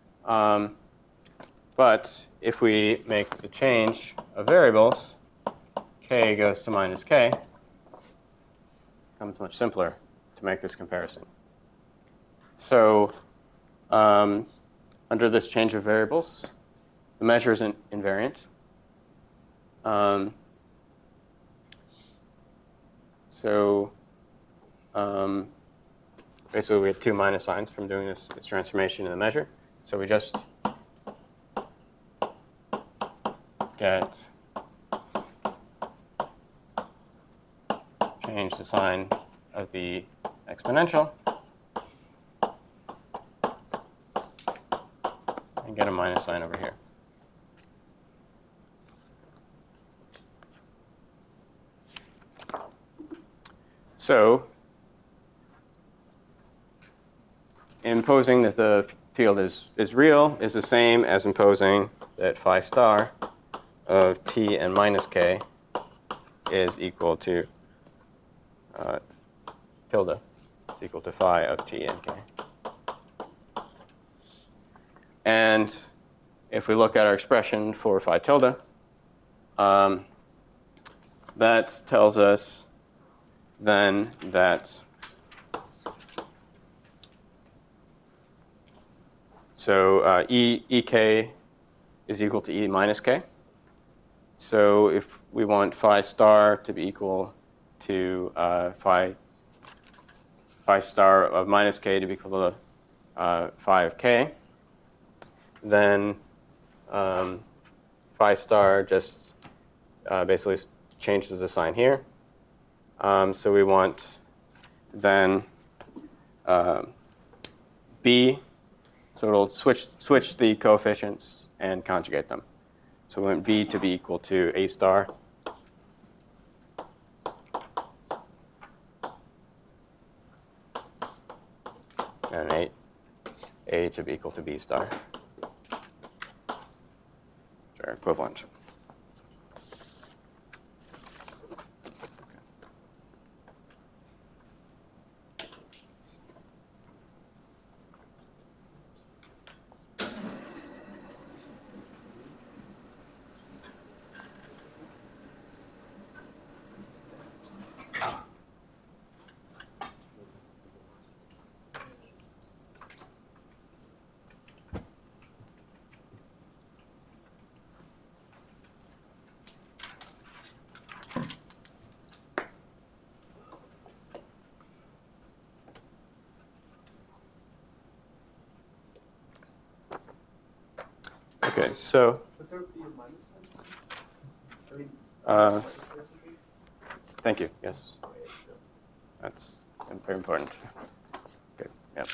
But if we make the change of variables, k goes to minus k, it becomes much simpler to make this comparison. So under this change of variables, the measure is invariant. Basically, we have 2 minus signs from doing this transformation in the measure. So we just get change the sign of the exponential and get a minus sign over here. So imposing that the field is real is the same as imposing that phi star of t and minus k is equal to tilde. It's equal to phi of t and k. And if we look at our expression for phi tilde, that tells us then that ek is equal to e minus k. So if we want phi star to be equal to phi star of minus k to be equal to phi of k, then phi star just basically changes the sign here. So we want then b, so it'll switch the coefficients and conjugate them. So we want b to be equal to a star and a to be equal to b star, which are equivalent. Okay, so Should there be a minus sign? I mean, Uh, minus sign or something? thank you. Yes, Oh, yeah, sure. that's very important. Good. Yep.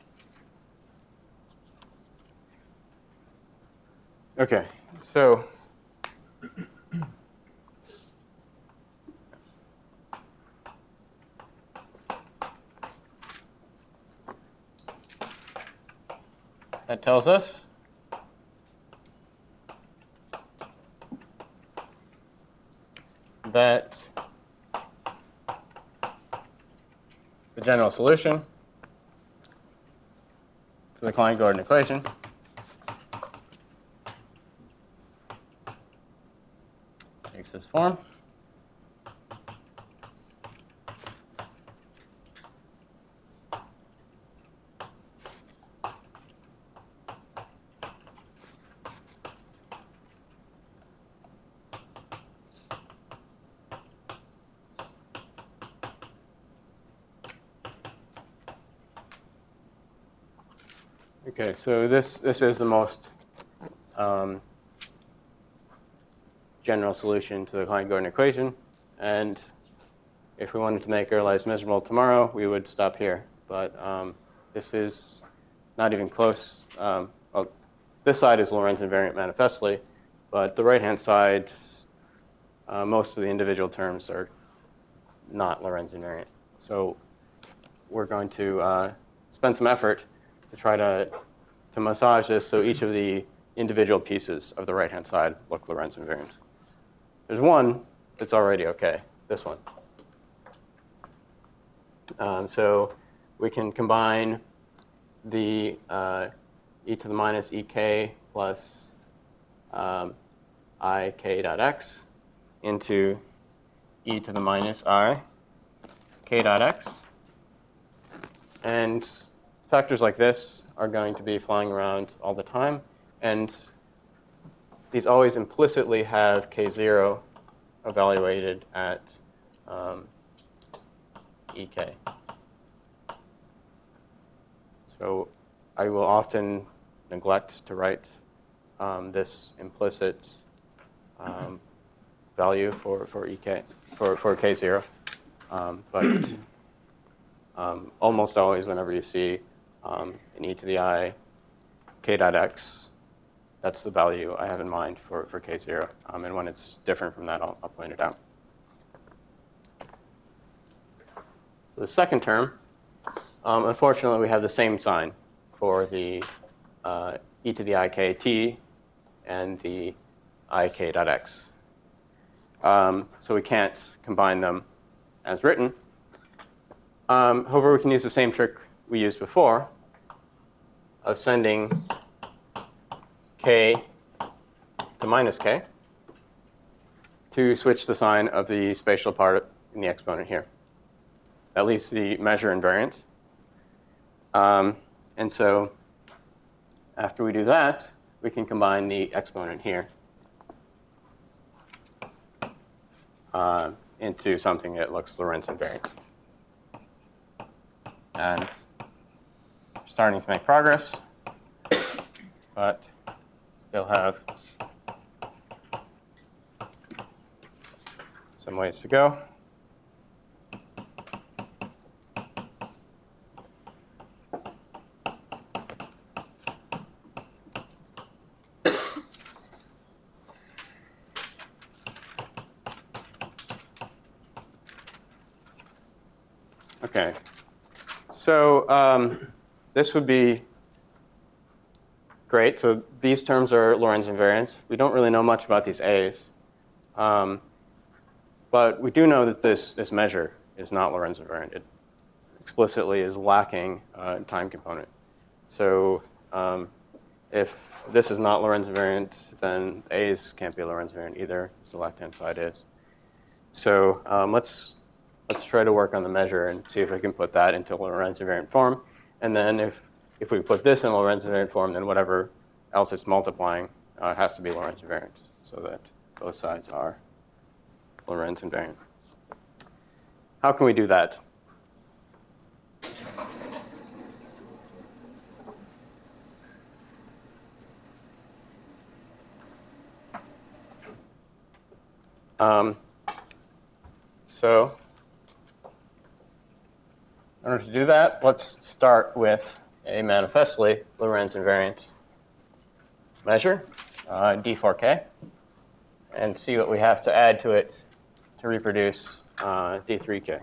Okay, so that tells us that the general solution to the Klein-Gordon equation takes this form. Okay, so this is the most general solution to the Klein-Gordon equation, and if we wanted to make Erlais miserable tomorrow, we would stop here. But this is not even close. Well, this side is Lorentz invariant manifestly, but the right-hand side, most of the individual terms are not Lorentz invariant. So we're going to spend some effort to try to massage this so each of the individual pieces of the right-hand side look Lorentz invariant. There's one that's already OK, this one. So we can combine the e to the minus ek plus ik dot x into e to the minus I k dot x. And factors like this are going to be flying around all the time. And these always implicitly have k0 evaluated at ek. So I will often neglect to write this implicit value for ek, for k0. But almost always, whenever you see an e to the I k dot x, that's the value I have in mind for k0. And when it's different from that, I'll point it out. So the second term, unfortunately, we have the same sign for the e to the IKT and the ik dot x. So we can't combine them as written. However, we can use the same trick we used before of sending k to minus k to switch the sign of the spatial part in the exponent here. At least the measure invariant. And so after we do that, we can combine the exponent here into something that looks Lorentz invariant. And we're starting to make progress, but still have some ways to go. Okay, so this would be great. So these terms are Lorentz invariant. We don't really know much about these A's. But we do know that this measure is not Lorentz invariant. It explicitly is lacking a time component. So if this is not Lorentz invariant, then A's can't be Lorentz invariant either, as the left-hand side is. So let's try to work on the measure and see if we can put that into Lorentz invariant form. And then if we put this in Lorentz invariant form, then whatever else it's multiplying has to be Lorentz invariant, so that both sides are Lorentz invariant. How can we do that? So in order to do that, let's start with a manifestly Lorentz invariant measure, d4k, and see what we have to add to it to reproduce d3k.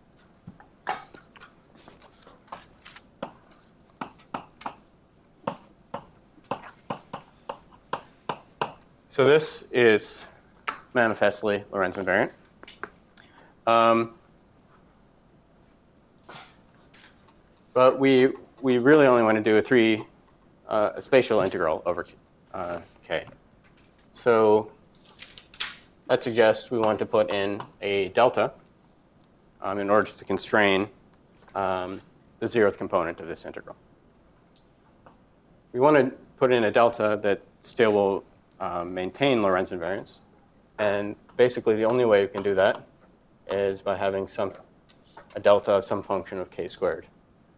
So this is manifestly Lorentz invariant. But we really only want to do a spatial integral over k. So that suggests we want to put in a delta in order to constrain the 0th component of this integral. We want to put in a delta that still will maintain Lorentz invariance. And basically, the only way we can do that is by having a delta of some function of k squared.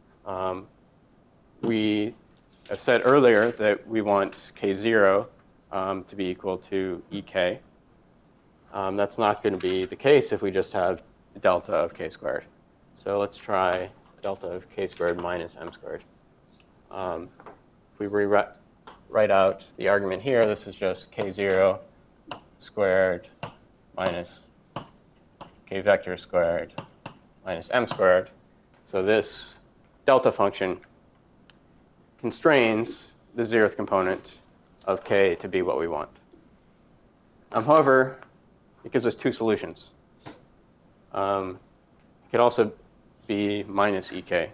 We have said earlier that we want k0 to be equal to ek. That's not going to be the case if we just have delta of k squared. So let's try delta of k squared minus m squared. If we write out the argument here, this is just k0 squared minus k vector squared minus m squared. So this delta function constrains the 0th component of k to be what we want. However, it gives us two solutions. It could also be minus ek.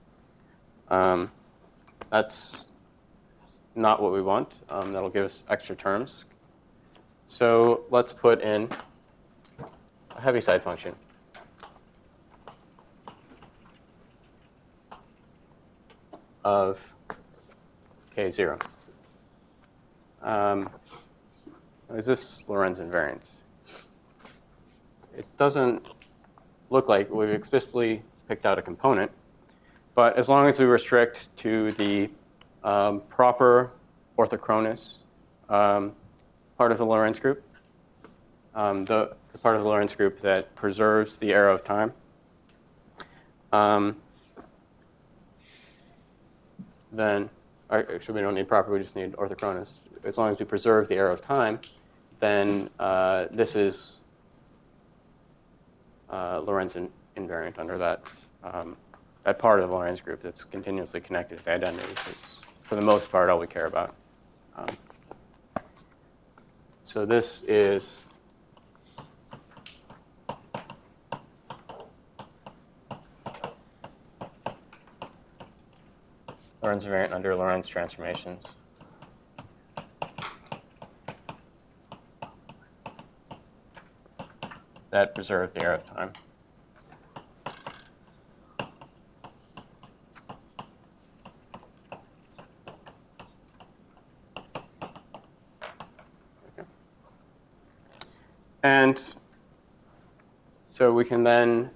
That's not what we want. That'll give us extra terms. So let's put in a Heaviside function. Of k0. Is this Lorentz invariant? It doesn't look like we've explicitly picked out a component. But as long as we restrict to the proper orthochronous part of the Lorentz group, the part of the Lorentz group that preserves the arrow of time, then, actually we don't need proper, we just need orthochronous. As long as we preserve the arrow of time, then this is Lorentz invariant under that part of the Lorentz group that's continuously connected to the identity, which is, for the most part, all we care about. So this is Lorentz invariant under Lorentz transformations. That preserve the arrow of time. Okay. And so we can then,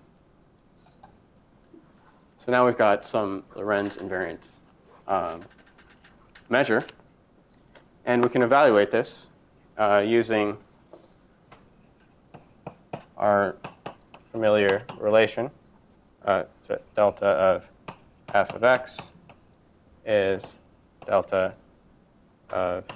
so now we've got some Lorentz invariant measure, and we can evaluate this using our familiar relation. So delta of f of x is delta of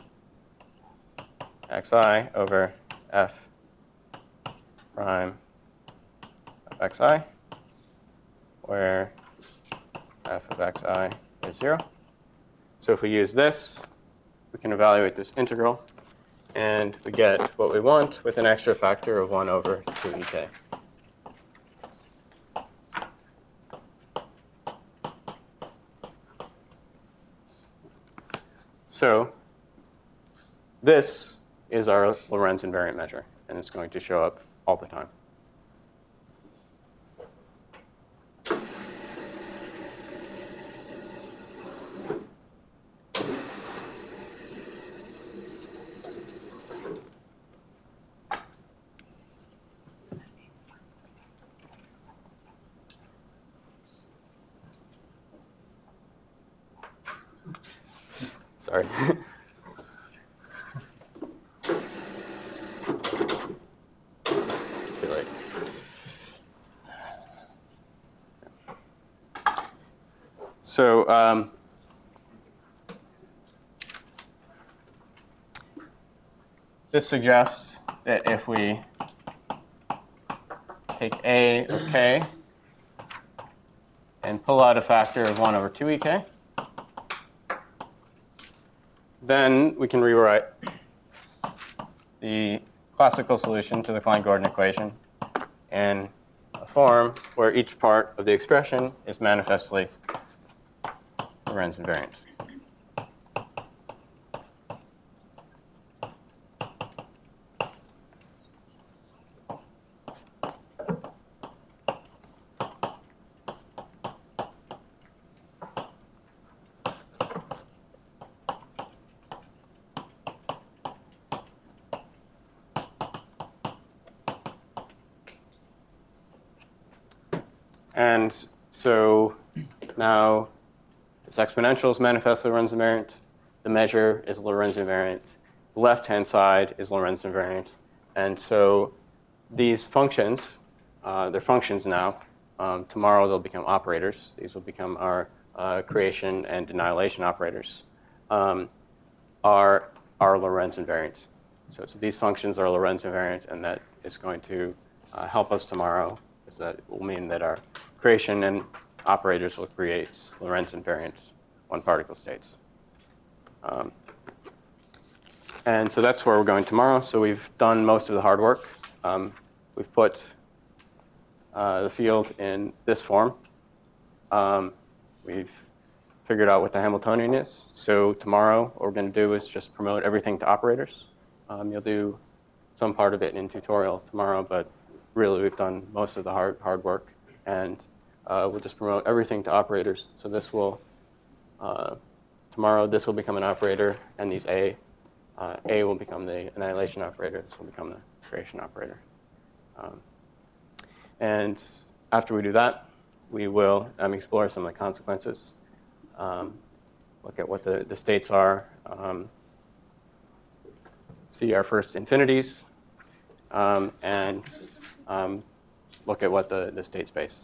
xi over f prime of xi, where f of xi is 0. So if we use this, we can evaluate this integral, and we get what we want with an extra factor of 1 over 2ek. So this is our Lorentz invariant measure, and it's going to show up all the time. Sorry. So this suggests that if we take A of k and pull out a factor of 1 over 2ek, then we can rewrite the classical solution to the Klein-Gordon equation in a form where each part of the expression is manifestly Lorenz invariant. And so now this exponential is manifestly Lorenz invariant. The measure is Lorenz invariant. The left-hand side is Lorenz invariant. And so these functions, they're functions now. Tomorrow they'll become operators. These will become our creation and annihilation operators, are Lorenz invariant. So these functions are Lorenz invariant, and that is going to help us tomorrow. Because that will mean that our creation and operators will create Lorenz invariant one-particle states. And so that's where we're going tomorrow. So we've done most of the hard work. We've put the field in this form. We've figured out what the Hamiltonian is. So tomorrow, what we're going to do is just promote everything to operators. You'll do some part of it in tutorial tomorrow, but really we've done most of the hard work. And we'll just promote everything to operators. So this will, tomorrow, this will become an operator, and these A will become the annihilation operator. This will become the creation operator. And after we do that, we will explore some of the consequences, look at what the states are, see our first infinities, and look at what the state space.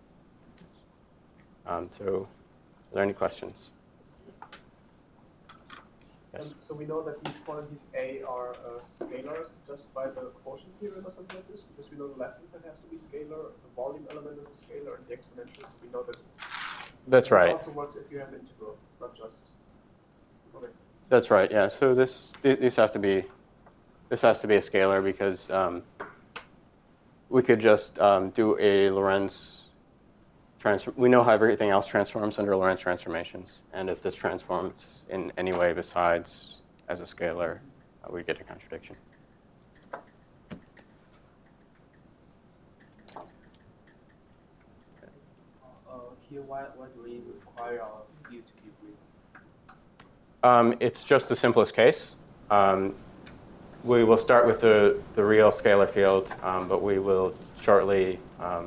So are there any questions? Yes. So we know that these quantities A are scalars just by the quotient theorem or something like this, because we know the left-hand side has to be scalar, the volume element is a scalar, and the exponential, so we know that. That's right. This also works if you have integral, not just. Okay. That's right. Yeah. So this has to be a scalar because we could just do a Lorenz transform. We know how everything else transforms under Lorenz transformations, and if this transforms in any way besides as a scalar, we get a contradiction. Here, why do we require our view to be brief? It's just the simplest case. We will start with the real scalar field, but we will shortly,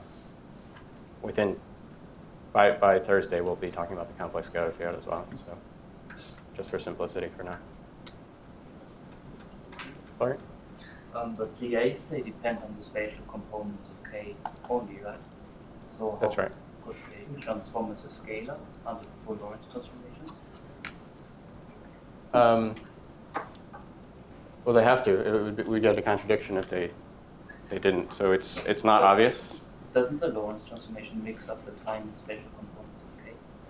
by Thursday, we'll be talking about the complex scalar field as well. So just for simplicity for now. All right. But the A's, they depend on the spatial components of K only, right? So That's right. Could they transform as a scalar under full Lorentz transformations? Well, they have to. We'd get a contradiction if they didn't. So it's not obvious. Doesn't the Lorentz transformation mix up the time and spatial components of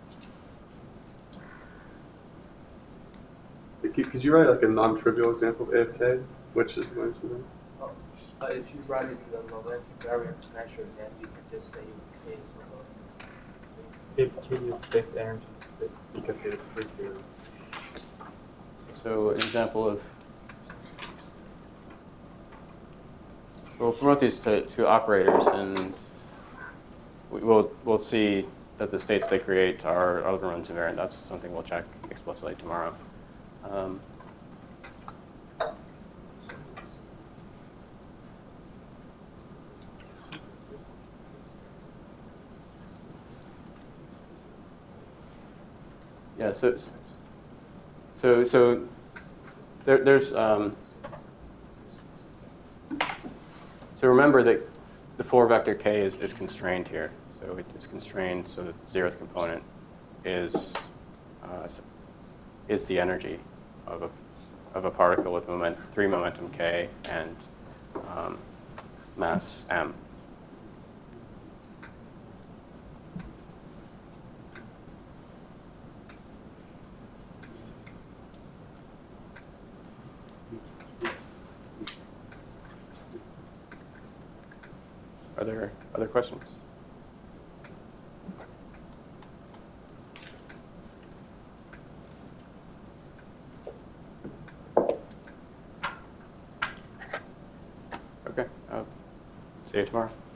K? Could you write like a non-trivial example of A of K, which is Lorenz invariant? But if you write it in the Lorenz invariant measure, then you can just say K is Lorenz. If K is fixed energy space because it is free theory. So an example of. We'll promote these to operators, and we'll see that the states they create are Lorenz invariant. That's something we'll check explicitly tomorrow. Yeah. So there's. So remember that the 4-vector K is constrained here. So it is constrained so that the 0th component is the energy of a particle with 3 momentum k and mass m. Are there other questions? Okay, see you tomorrow.